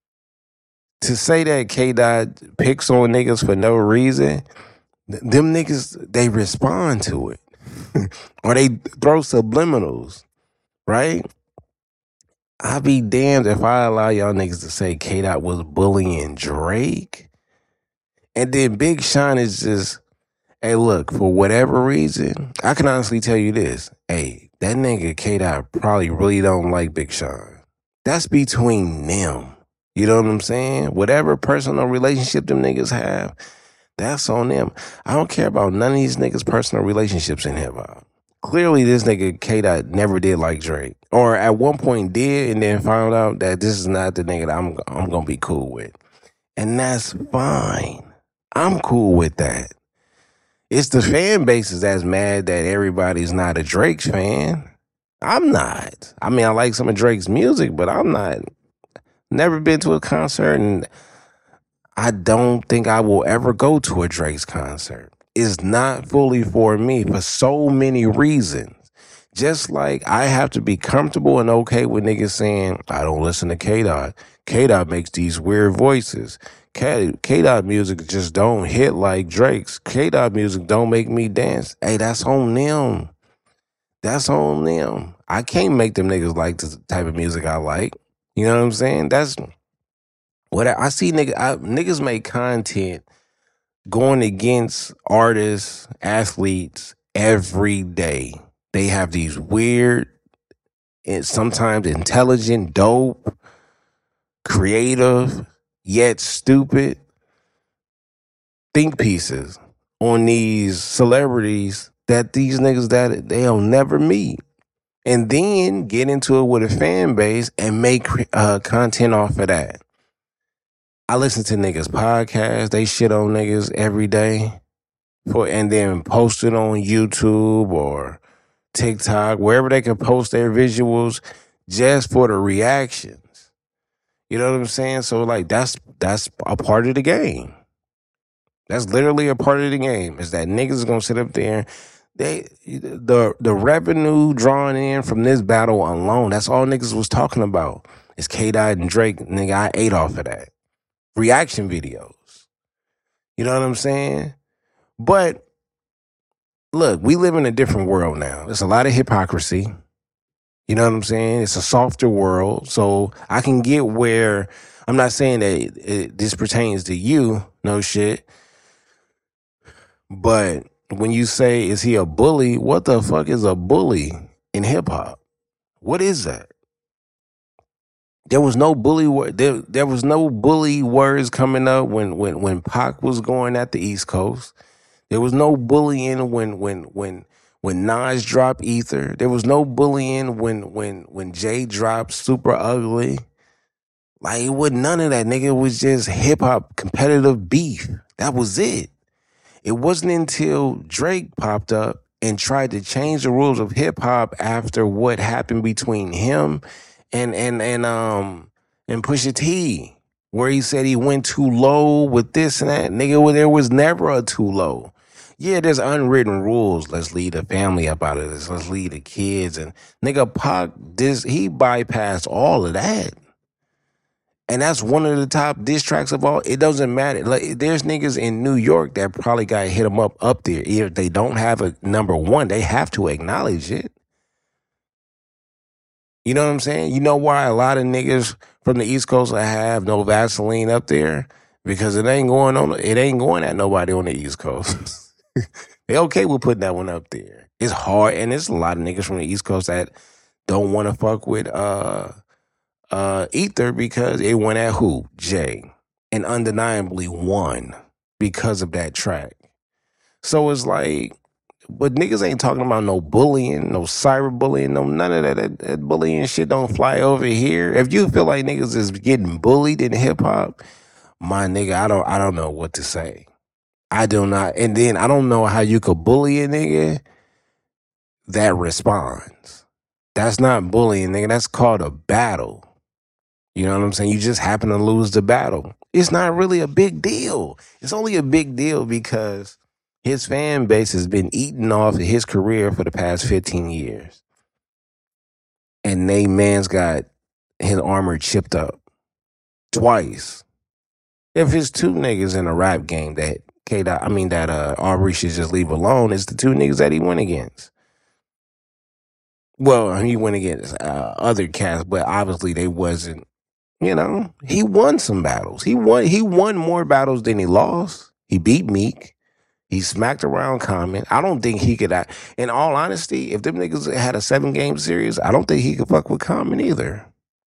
to say that K-Dot picks on niggas for no reason, them niggas, they respond to it. Or they throw subliminals, right? I'll be damned if I allow y'all niggas to say K-Dot was bullying Drake. And then Big Sean is just, hey, look, for whatever reason, I can honestly tell you this. Hey, that nigga K-Dot probably really don't like Big Sean. That's between them. You know what I'm saying? Whatever personal relationship them niggas have, that's on them. I don't care about none of these niggas' personal relationships in hip-hop. Clearly, this nigga K-Dot never did like Drake. Or at one point did and then found out that this is not the nigga that I'm, I'm going to be cool with. And that's fine. I'm cool with that. It's the fan bases that's mad that everybody's not a Drake fan. I'm not. I mean, I like some of Drake's music, but I'm not. Never been to a concert, and I don't think I will ever go to a Drake's concert. It's not fully for me for so many reasons. Just like I have to be comfortable and okay with niggas saying, I don't listen to K-Dot. K-Dot makes these weird voices. K- K-Dot music just don't hit like Drake's. K-Dot music don't make me dance. Hey, that's on them. That's on them. I can't make them niggas like the type of music I like. You know what I'm saying? That's what I, I see. Nigga, I, niggas make content going against artists, athletes every day. They have these weird and sometimes intelligent, dope, creative, yet stupid think pieces on these celebrities that these niggas that they'll never meet. And then get into it with a fan base and make uh, content off of that. I listen to niggas podcasts. They shit on niggas every day. For, and then post it on YouTube or TikTok, wherever they can post their visuals just for the reactions. You know what I'm saying? So like that's that's a part of the game. That's literally a part of the game. Is that niggas gonna sit up there. They the the revenue drawn in from this battle alone, that's all niggas was talking about. It's K-Dot and Drake. Nigga, I ate off of that. Reaction videos. You know what I'm saying? But look, we live in a different world now. There's a lot of hypocrisy. You know what I'm saying? It's a softer world. So I can get where, I'm not saying that it, it, this pertains to you, no shit. But when you say, is he a bully? What the fuck is a bully in hip hop? What is that? There was no bully word. There, there was no bully words coming up when, when, when Pac was going at the East Coast. There was no bullying when, when, when, when Nas dropped Ether. There was no bullying when, when, when Jay dropped Super Ugly. Like, it wasn't none of that, nigga. It was just hip hop competitive beef. That was it. It wasn't until Drake popped up and tried to change the rules of hip hop after what happened between him and and and um and Pusha T, where he said he went too low with this and that. Nigga, well, there was never a too low. Yeah, there's unwritten rules. Let's lead the family up out of this. Let's lead the kids. And nigga, Pac, this he bypassed all of that. And that's one of the top diss tracks of all. It doesn't matter. Like, there's niggas in New York that probably got to hit them up up there. If they don't have a number one, they have to acknowledge it. You know what I'm saying? You know why a lot of niggas from the East Coast have no Vaseline up there? Because it ain't going on. It ain't going at nobody on the East Coast. They okay with putting that one up there. It's hard, and there's a lot of niggas from the East Coast that don't want to fuck with uh uh Ether because it went at who? Jay. And undeniably won because of that track. So it's like, but niggas ain't talking about no bullying, no cyberbullying, no none of that. That, that bullying shit don't fly over here. If you feel like niggas is getting bullied in hip hop, my nigga, I don't I don't know what to say. I do not. And then I don't know how you could bully a nigga that responds. That's not bullying, nigga. That's called a battle. You know what I'm saying? You just happen to lose the battle. It's not really a big deal. It's only a big deal because his fan base has been eating off of his career for the past fifteen years. And they man's got his armor chipped up twice. If it's two niggas in a rap game that K Dot, I mean that uh Aubrey should just leave alone, it's the two niggas that he went against. Well, he went against uh, other cats, but obviously they wasn't. You know, he won some battles. He won. He won more battles than he lost. He beat Meek. He smacked around Common. I don't think he could. In all honesty, if them niggas had a seven game series, I don't think he could fuck with Common either.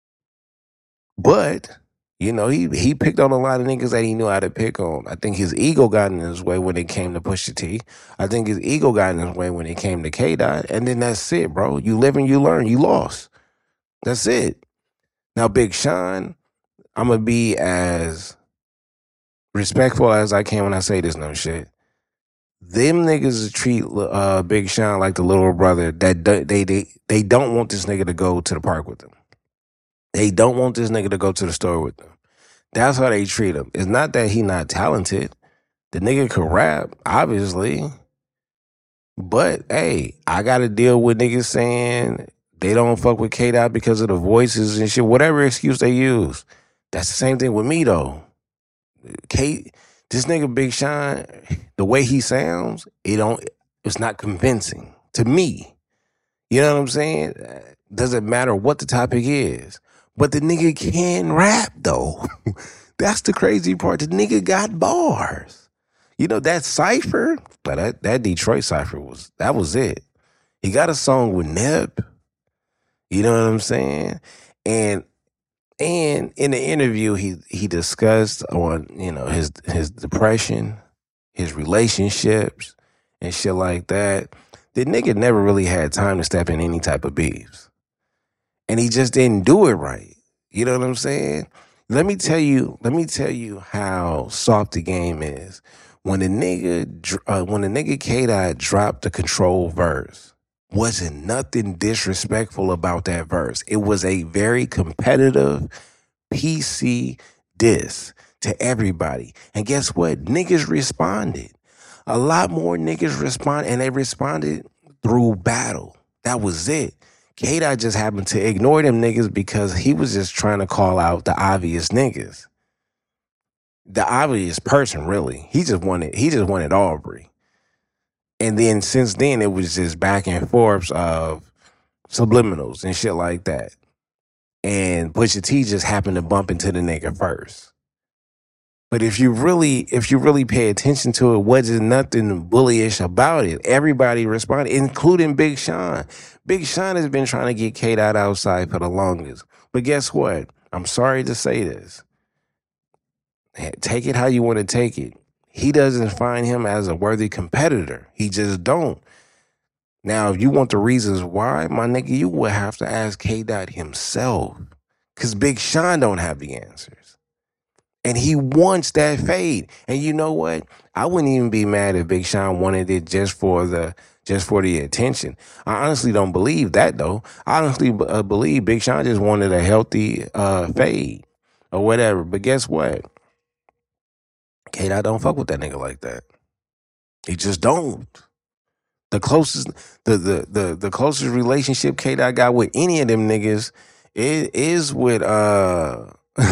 But you know, he he picked on a lot of niggas that he knew how to pick on. I think his ego got in his way when it came to Pusha T. I think his ego got in his way when it came to K-Dot. And then that's it, bro. You live and you learn. You lost. That's it. Now, Big Sean, I'm going to be as respectful as I can when I say this no shit. Them niggas treat uh, Big Sean like the little brother that do, they, they, they don't want this nigga to go to the park with them. They don't want this nigga to go to the store with them. That's how they treat him. It's not that he not talented. The nigga can rap, obviously. But, hey, I got to deal with niggas saying they don't fuck with K-Dot because of the voices and shit. Whatever excuse they use. That's the same thing with me, though. K, this nigga Big Sean, the way he sounds, it don't, it's not convincing to me. You know what I'm saying? Doesn't matter what the topic is. But the nigga can rap, though. That's the crazy part. The nigga got bars. You know, that Cypher, but that, that Detroit Cypher was, that was it. He got a song with Nip. You know what I'm saying? And and in the interview, he he discussed on, you know, his his depression. his relationships, and shit like that, the nigga never really had time to step in any type of beefs. And he just didn't do it right. You know what I'm saying? Let me tell you, let me tell you how soft the game is. When the nigga, uh, when the nigga K-Dot dropped the Control verse, wasn't nothing disrespectful about that verse. It was a very competitive P C diss to everybody. And guess what? Niggas responded. A lot more niggas responded, and they responded through battle. That was it. K-Dot just happened to ignore them niggas because he was just trying to call out the obvious niggas. The obvious person, really. He just wanted, he just wanted Aubrey. And then since then, it was just back and forth of subliminals and shit like that. And Pusha T just happened to bump into the nigga first. But if you really, if you really pay attention to it, wasn't nothing bullyish about it. Everybody responded, including Big Sean. Big Sean has been trying to get K-Dot outside for the longest. But guess what? I'm sorry to say this. Take it how you want to take it. He doesn't find him as a worthy competitor. He just don't. Now, if you want the reasons why, my nigga, you would have to ask K-Dot himself. Because Big Sean don't have the answers. And he wants that fade. And you know what? I wouldn't even be mad if Big Sean wanted it just for the just for the attention. I honestly don't believe that, though. I honestly uh, believe Big Sean just wanted a healthy uh, fade or whatever. But guess what? K-Dot don't fuck with that nigga like that. He just don't. The closest, the the the the closest relationship K-Dot got with any of them niggas is, is with uh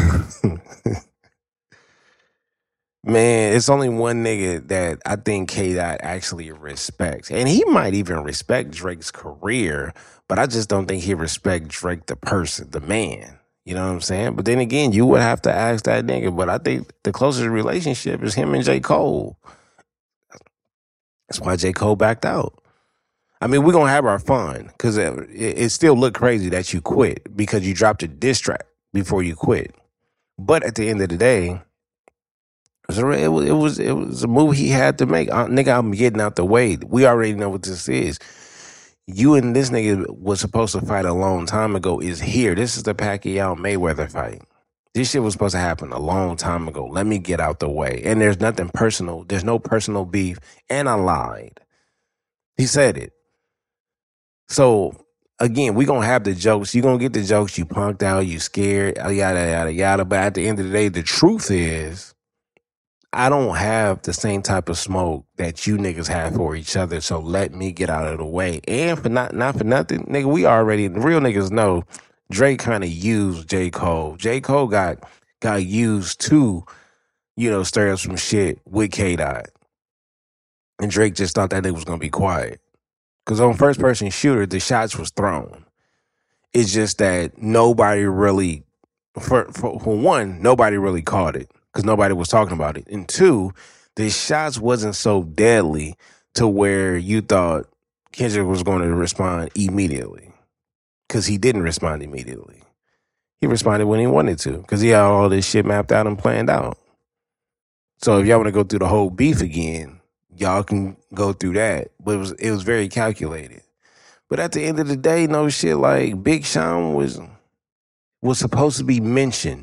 man, it's only one nigga that I think K-Dot actually respects. And he might even respect Drake's career, but I just don't think he respects Drake the person, the man. You know what I'm saying? But then again, you would have to ask that nigga. But I think the closest relationship is him and J. Cole. That's why J. Cole backed out. I mean, we're going to have our fun because it, it still looked crazy that you quit because you dropped a diss track before you quit. But at the end of the day, it was, a, it was, it was, it was a move he had to make. Uh, nigga, I'm getting out the way. We already know what this is. You and this nigga was supposed to fight a long time ago is here. This is the Pacquiao-Mayweather fight. This shit was supposed to happen a long time ago. Let me get out the way. And there's nothing personal. There's no personal beef. And I lied. He said it. So, again, we going to have the jokes. You going to get the jokes. You punked out. You scared. Yada, yada, yada. But at the end of the day, the truth is, I don't have the same type of smoke that you niggas have for each other, so let me get out of the way. And for not not for nothing, nigga, we already, the real niggas know Drake kind of used J. Cole. J. Cole got got used to, you know, stir up some shit with K-Dot. And Drake just thought that nigga was going to be quiet. Because on first person shooter, the shots was thrown. It's just that nobody really, for, for, for one, nobody really caught it. Because nobody was talking about it. And two, the shots wasn't so deadly to where you thought Kendrick was going to respond immediately. Because he didn't respond immediately. He responded when he wanted to. Because he had all this shit mapped out and planned out. So if y'all want to go through the whole beef again, y'all can go through that. But it was it was very calculated. But at the end of the day, no shit, like Big Sean was was supposed to be mentioned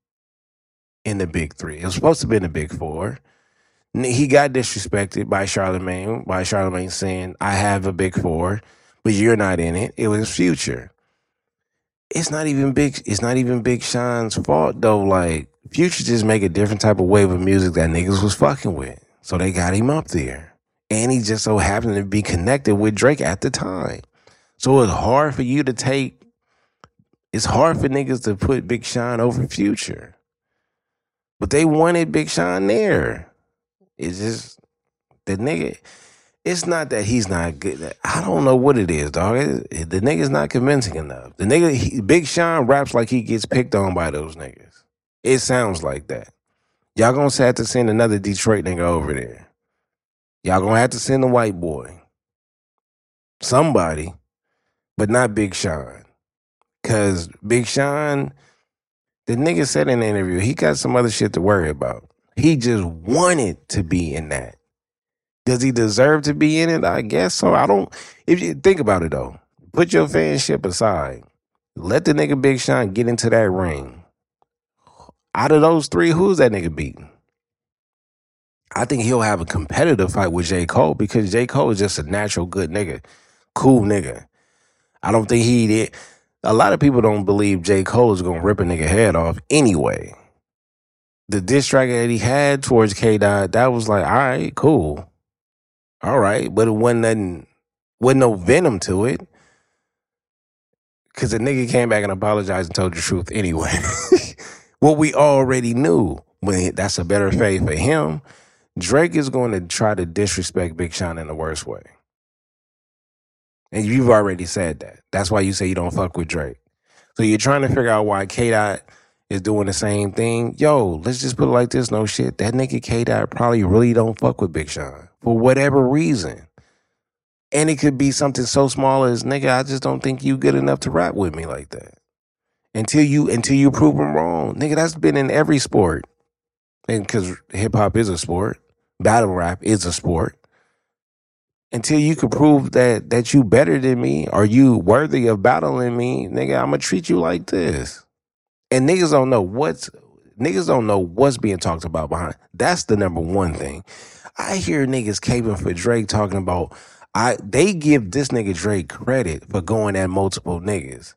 in the big three. It was supposed to be in the big four. He got disrespected by Charlamagne, by Charlamagne saying, I have a big four, but you're not in it. It was Future. It's not even big, it's not even Big Sean's fault though. Like, Future just make a different type of wave of music that niggas was fucking with. So they got him up there. And he just so happened to be connected with Drake at the time. So it's hard for you to take, it's hard for niggas to put Big Sean over Future. But they wanted Big Sean there. It's just, the nigga, it's not that he's not good. I don't know what it is, dog. It, the nigga's not convincing enough. The nigga, he, Big Sean raps like he gets picked on by those niggas. It sounds like that. Y'all gonna have to send another Detroit nigga over there. Y'all gonna have to send a white boy. Somebody, but not Big Sean. Because Big Sean, the nigga said in the interview, he got some other shit to worry about. He just wanted to be in that. Does he deserve to be in it? I guess so. I don't. If you think about it though, put your fanship aside. Let the nigga Big Sean get into that ring. Out of those three, who's that nigga beating? I think he'll have a competitive fight with J. Cole because J. Cole is just a natural good nigga, cool nigga. I don't think he did. A lot of people don't believe J. Cole is gonna rip a nigga head off anyway. The diss track that he had towards K-Dot, that was like, all right, cool. All right, but it wasn't nothing, wasn't no venom to it. Cause the nigga came back and apologized and told the truth anyway. What we already knew, but that's a better fate for him. Drake is going to try to disrespect Big Sean in the worst way. And you've already said that. That's why you say you don't fuck with Drake. So you're trying to figure out why K-Dot is doing the same thing. Yo, let's just put it like this. No shit. That nigga K-Dot probably really don't fuck with Big Sean for whatever reason. And it could be something so small as, nigga, I just don't think you good enough to rap with me like that. Until you until you prove them wrong. Nigga, that's been in every sport. And because hip-hop is a sport. Battle rap is a sport. Until you can prove that that you better than me or you worthy of battling me, nigga, I'm going to treat you like this. And niggas don't know what's niggas don't know what's being talked about behind. That's the number one thing. I hear niggas caping for Drake talking about I they give this nigga Drake credit for going at multiple niggas.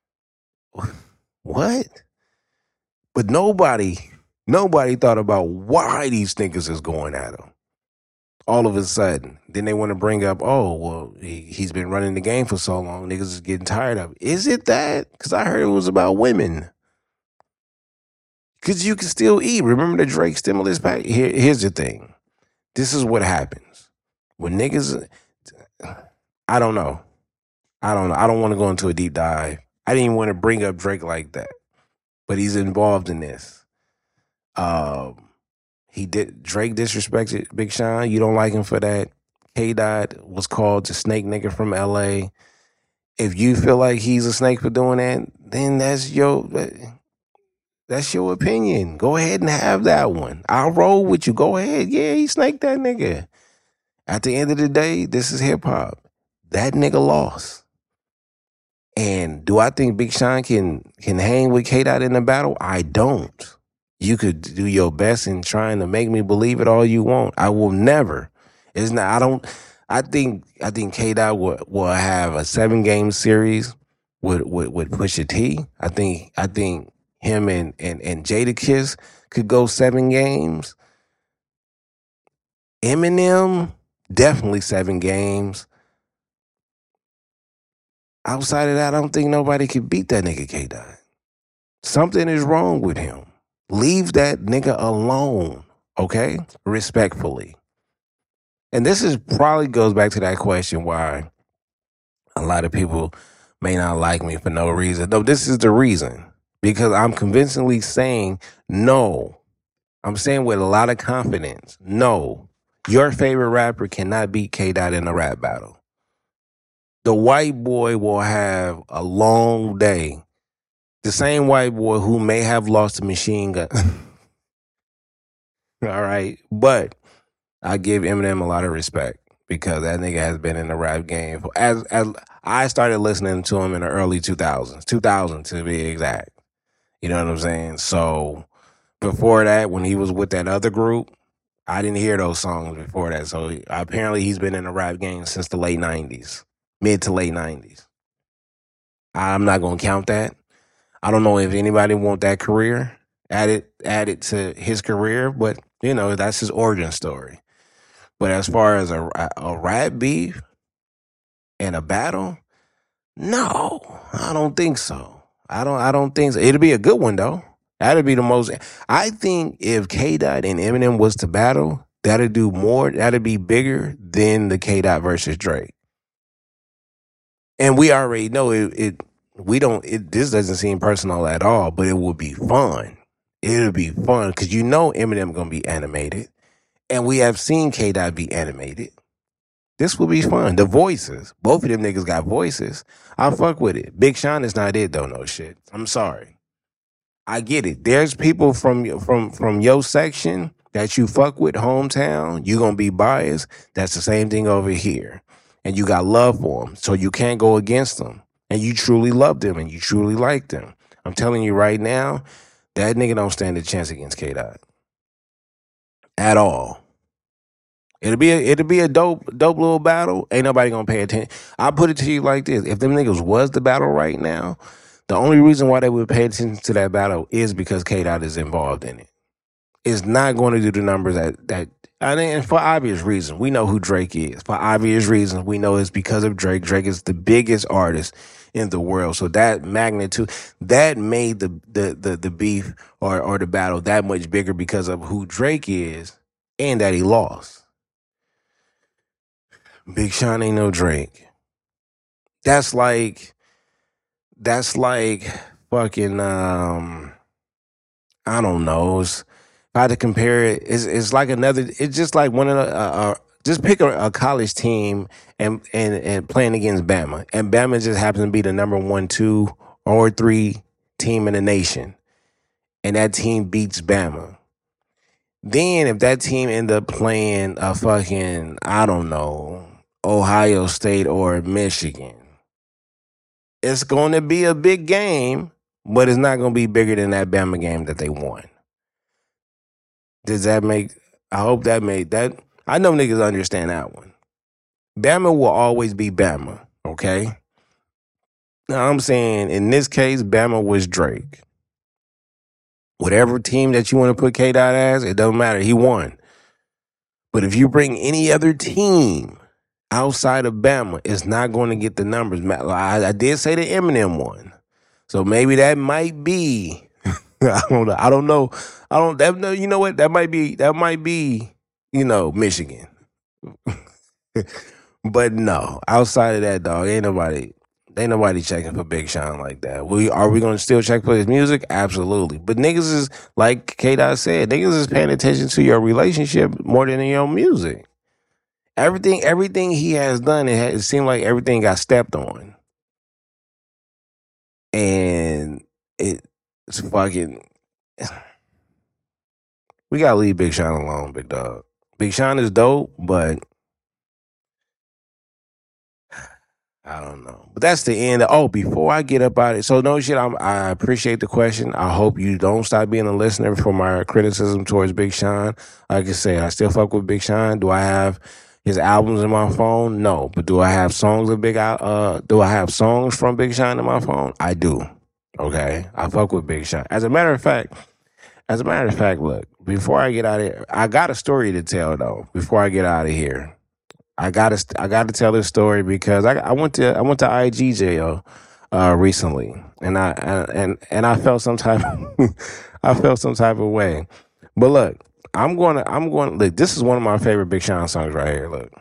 What? But nobody, nobody thought about why these niggas is going at him. All of a sudden, then they want to bring up, oh, well, he, he's been running the game for so long, niggas is getting tired of it. Is it that? Because I heard it was about women. Because you can still eat. Remember the Drake stimulus pack? Here, here's the thing. This is what happens. When niggas, I don't know. I don't know. I don't want to go into a deep dive. I didn't even want to bring up Drake like that. But he's involved in this. Um, he did Drake disrespected Big Sean. You don't like him for that. K-Dot was called the snake nigga from L A. If you feel like he's a snake for doing that, then that's your that's your opinion. Go ahead and have that one. I'll roll with you. Go ahead. Yeah, he snaked that nigga. At the end of the day, this is hip hop. That nigga lost. And do I think Big Sean can can hang with K-Dot in the battle? I don't. You could do your best in trying to make me believe it all you want. I will never. It's not. I don't. I think. I think K-Dot will will have a seven game series with with with Pusha T. I think. I think him and and and Jadakiss could go seven games. Eminem definitely seven games. Outside of that, I don't think nobody could beat that nigga K-Dot. Something is wrong with him. Leave that nigga alone, okay? Respectfully. And this is probably goes back to that question why a lot of people may not like me for no reason. No, this is the reason. Because I'm convincingly saying no. I'm saying with a lot of confidence, no. Your favorite rapper cannot beat K-Dot in a rap battle. The white boy will have a long day. The same white boy who may have lost a machine gun. All right. But I give Eminem a lot of respect because that nigga has been in the rap game. As as I started listening to him in the early two thousands, two thousand to be exact. You know what I'm saying? So before that, when he was with that other group, I didn't hear those songs before that. So apparently he's been in the rap game since the late nineties. Mid to late nineties. I'm not going to count that. I don't know if anybody want that career added added to his career, but, you know, that's his origin story. But as far as a, a rap beef and a battle, no, I don't think so. I don't I don't think so. It'll be a good one, though. That'd be the most. I think if K-Dot and Eminem was to battle, that'd do more. That'd be bigger than the K-Dot versus Drake. And we already know it, it we don't, it, this doesn't seem personal at all, but it will be fun. It'll be fun because you know Eminem going to be animated. And we have seen K-Dot be animated. This will be fun. The voices, both of them niggas got voices. I fuck with it. Big Sean is not it though, no shit. I'm sorry. I get it. There's people from from from your section that you fuck with hometown, you're going to be biased. That's the same thing over here. And you got love for them, so you can't go against them. And you truly love them and you truly like them. I'm telling you right now, that nigga don't stand a chance against K-Dot. At all. It'll be a, it'll be a dope, dope little battle. Ain't nobody gonna pay attention. I'll put it to you like this. If them niggas was the battle right now, the only reason why they would pay attention to that battle is because K-Dot is involved in it. It's not going to do the numbers that, that I mean, for obvious reasons. We know who Drake is. For obvious reasons, we know it's because of Drake. Drake is the biggest artist in the world. So that magnitude, that made the the the, the beef or, or the battle that much bigger because of who Drake is and that he lost. Big Sean ain't no Drake. That's like, that's like fucking, um, I don't know. It's, if I had to compare it, it's, it's like another, it's just like one of the, uh, uh, just pick a, a college team and, and, and playing against Bama. And Bama just happens to be the number one, two, or three team in the nation. And that team beats Bama. Then if that team end up playing a fucking, I don't know, Ohio State or Michigan, it's going to be a big game, but it's not going to be bigger than that Bama game that they won. Does that make, I hope that made that, I know niggas understand that one. Bama will always be Bama, okay? Now I'm saying in this case, Bama was Drake. Whatever team that you want to put K-Dot as, it doesn't matter. He won. But if you bring any other team outside of Bama, it's not going to get the numbers. I, I did say the Eminem one. So maybe that might be, I don't know. I don't know. I don't, that, no, you know what? That might be, that might be, you know, Michigan. But no, outside of that, dog, ain't nobody, ain't nobody checking for Big Sean like that. We Are we going to still check for his music? Absolutely. But niggas is, like K-Dot said, niggas is paying attention to your relationship more than your music. Everything, everything he has done, it, has, it seemed like everything got stepped on. And it, it's fucking, we got to leave Big Sean alone, big dog. Big Sean is dope, but I don't know. But that's the end. Of, oh, before I get up out of it, so no shit, I'm, I appreciate the question. I hope you don't stop being a listener for my criticism towards Big Sean. Like I said, I still fuck with Big Sean. Do I have his albums in my phone? No. But do I have songs of Big uh do I have songs from Big Sean in my phone? I do. Okay. I fuck with Big Sean. As a matter of fact, as a matter of fact, look, before I get out of here, I got a story to tell though, before I get out of here. I gotta I gotta tell this story because I I went to I went to I G jail uh recently and I and and I felt some type of, I felt some type of way. But look, I'm going to, I'm going to, look, this is one of my favorite Big Sean songs right here, look.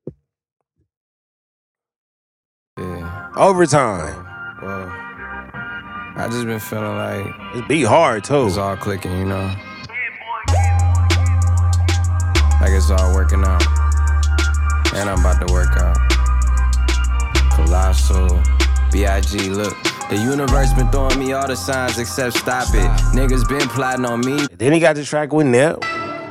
Yeah. Overtime. Well, I just been feeling like it beat hard, too. It's all clicking, you know? Like it's all working out. And I'm about to work out. Colossal, B I G, look. The universe been throwing me all the signs except stop it. Niggas been plotting on me. Then he got the track with Nip.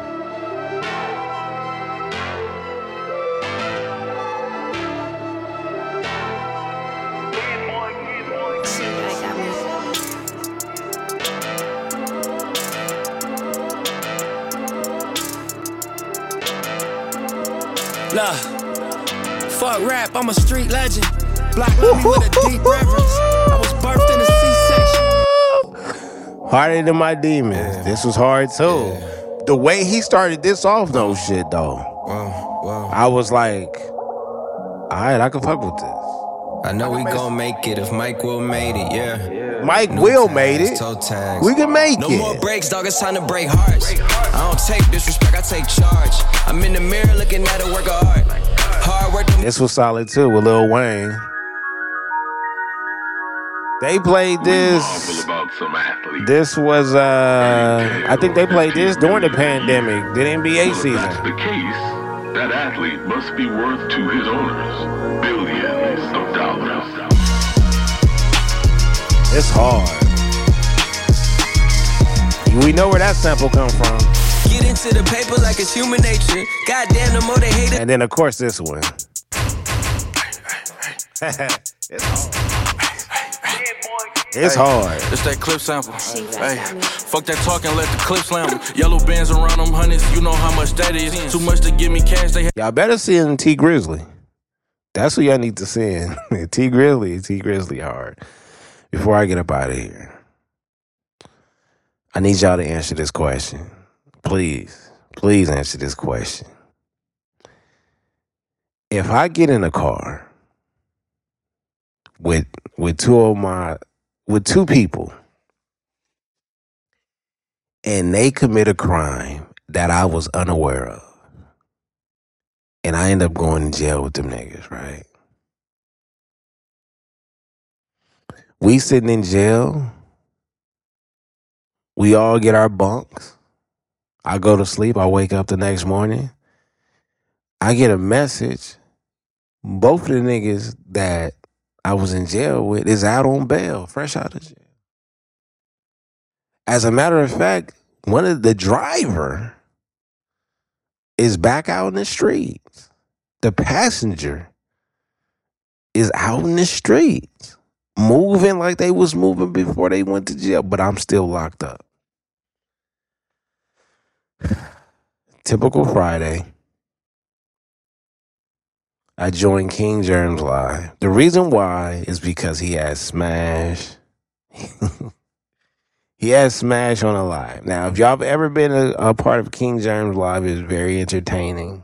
Look, fuck rap, I'm a street legend. Black love me with a deep reverence. I was birthed in a C-section. Harder than my demons. Yeah. This was hard too. Yeah. The way he started this off, though, shit though. Wow, wow. I was like, all right, I can fuck with this. I know we gon' make it if Mike Will made it, yeah. yeah. Mike no Will tags, made it. Toe tags. We can make no it. No more breaks, dog. It's time to break hearts. I don't take disrespect, I take charge. I'm in the mirror looking at a work of art. Hard work. This was solid too with Lil Wayne. They played this. This was, uh, I think they played this during the pandemic, the N B A season. If that's the case, that athlete must be worth to his owners billions of dollars. It's hard. We know where that sample come from. Get into the paper like it's human nature. Goddamn, the more they hate it. And then, of course, this one. It's hard. It's hard. It's that clip sample. Hey, fuck that talking, let the clip slam. Yellow bands around them hundreds, you know how much that is. Too much to give me cash, they Y'all better send T Grizzly. That's who y'all need to send. T Grizzly, T Grizzly hard. Before I get up out of here, I need y'all to answer this question. Please, please answer this question. If I get in a car with with two of my with two people and they commit a crime that I was unaware of, and I end up going to jail with them niggas, right? We sitting in jail. We all get our bunks. I go to sleep. I wake up the next morning. I get a message. Both of the niggas that I was in jail with is out on bail, fresh out of jail. As a matter of fact, one of the driver is back out in the streets. The passenger is out in the streets, moving like they was moving before they went to jail, but I'm still locked up. Typical Friday. I joined King Germs Live. The reason why is because he has Smash. He has Smash on a live. Now, if y'all have ever been a, a part of King Germs Live, it's very entertaining.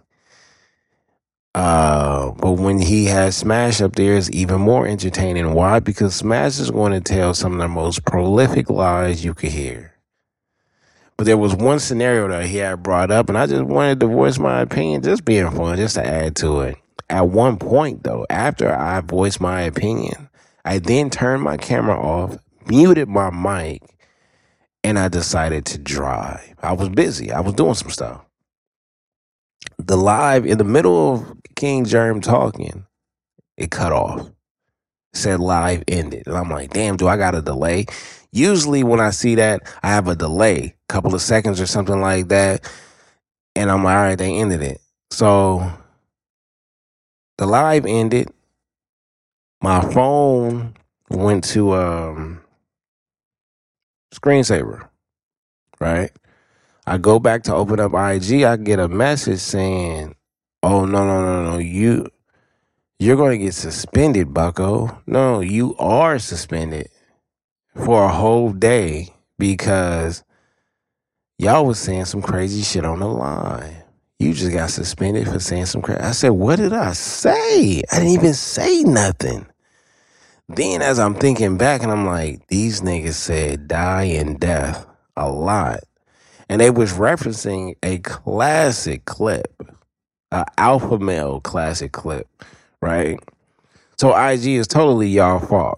Uh, but when he has Smash up there, it's even more entertaining. Why? Because Smash is going to tell some of the most prolific lies you could hear. But there was one scenario that he had brought up, and I just wanted to voice my opinion, just being fun, just to add to it. At one point, though, after I voiced my opinion, I then turned my camera off, muted my mic, and I decided to drive. I was busy. I was doing some stuff. The live, in the middle of King Germ talking, it cut off. It said live ended. And I'm like, damn, do I got a delay? Usually when I see that, I have a delay, a couple of seconds or something like that. And I'm like, all right, they ended it. So the live ended. My phone went to um, screensaver, right? I go back to open up I G. I get a message saying, oh, no, no, no, no, you, you're going to get suspended, bucko. No, you are suspended for a whole day because y'all was saying some crazy shit on the line. You just got suspended for saying some crazy. I said, what did I say? I didn't even say nothing. Then as I'm thinking back and I'm like, these niggas said die and death a lot. And they was referencing a classic clip, an alpha male classic clip, right? So I G is totally y'all fault.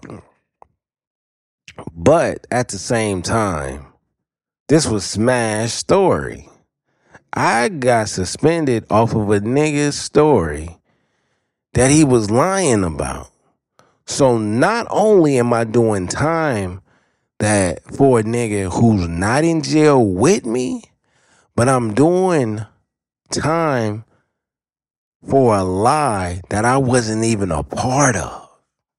But at the same time, this was Smash story. I got suspended off of a nigga's story that he was lying about. So not only am I doing time that for a nigga who's not in jail with me, but I'm doing time for a lie that I wasn't even a part of.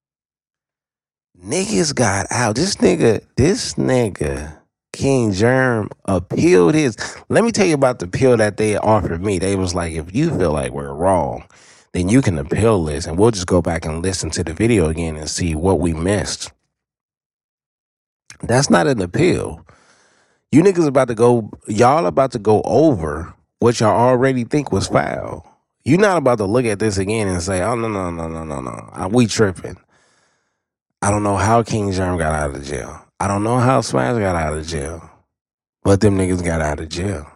Niggas got out. This nigga, this nigga, King Germ, appealed his. Let me tell you about the appeal that they offered me. They was like, if you feel like we're wrong, then you can appeal this, and we'll just go back and listen to the video again and see what we missed. That's not an appeal. You niggas about to go, y'all about to go over what y'all already think was foul. You're not about to look at this again and say, oh, no, no, no, no, no, no. We tripping. I don't know how King Germ got out of jail. I don't know how Smash got out of jail. But them niggas got out of jail.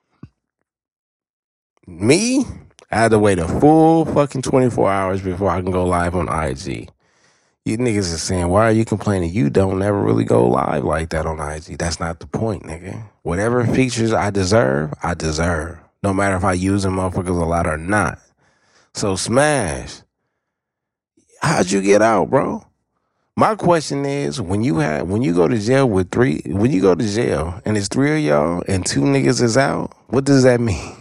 Me, I had to wait a full fucking twenty-four hours before I can go live on I G. You niggas are saying, why are you complaining? You don't never really go live like that on I G. That's not the point, nigga. Whatever features I deserve, I deserve. No matter if I use them motherfuckers a lot or not. So Smash, how'd you get out, bro? My question is, when you have when you go to jail with three, when you go to jail and it's three of y'all and two niggas is out What does that mean?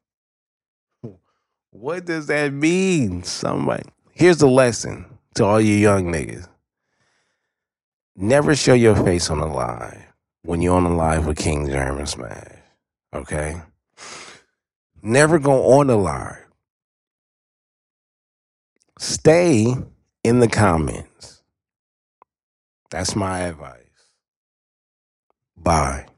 What does that mean? Somebody. Here's the lesson to all you young niggas. Never show your face on the live when you're on the live with King German Smash. Okay? Never go on the live. Stay in the comments. That's my advice. Bye.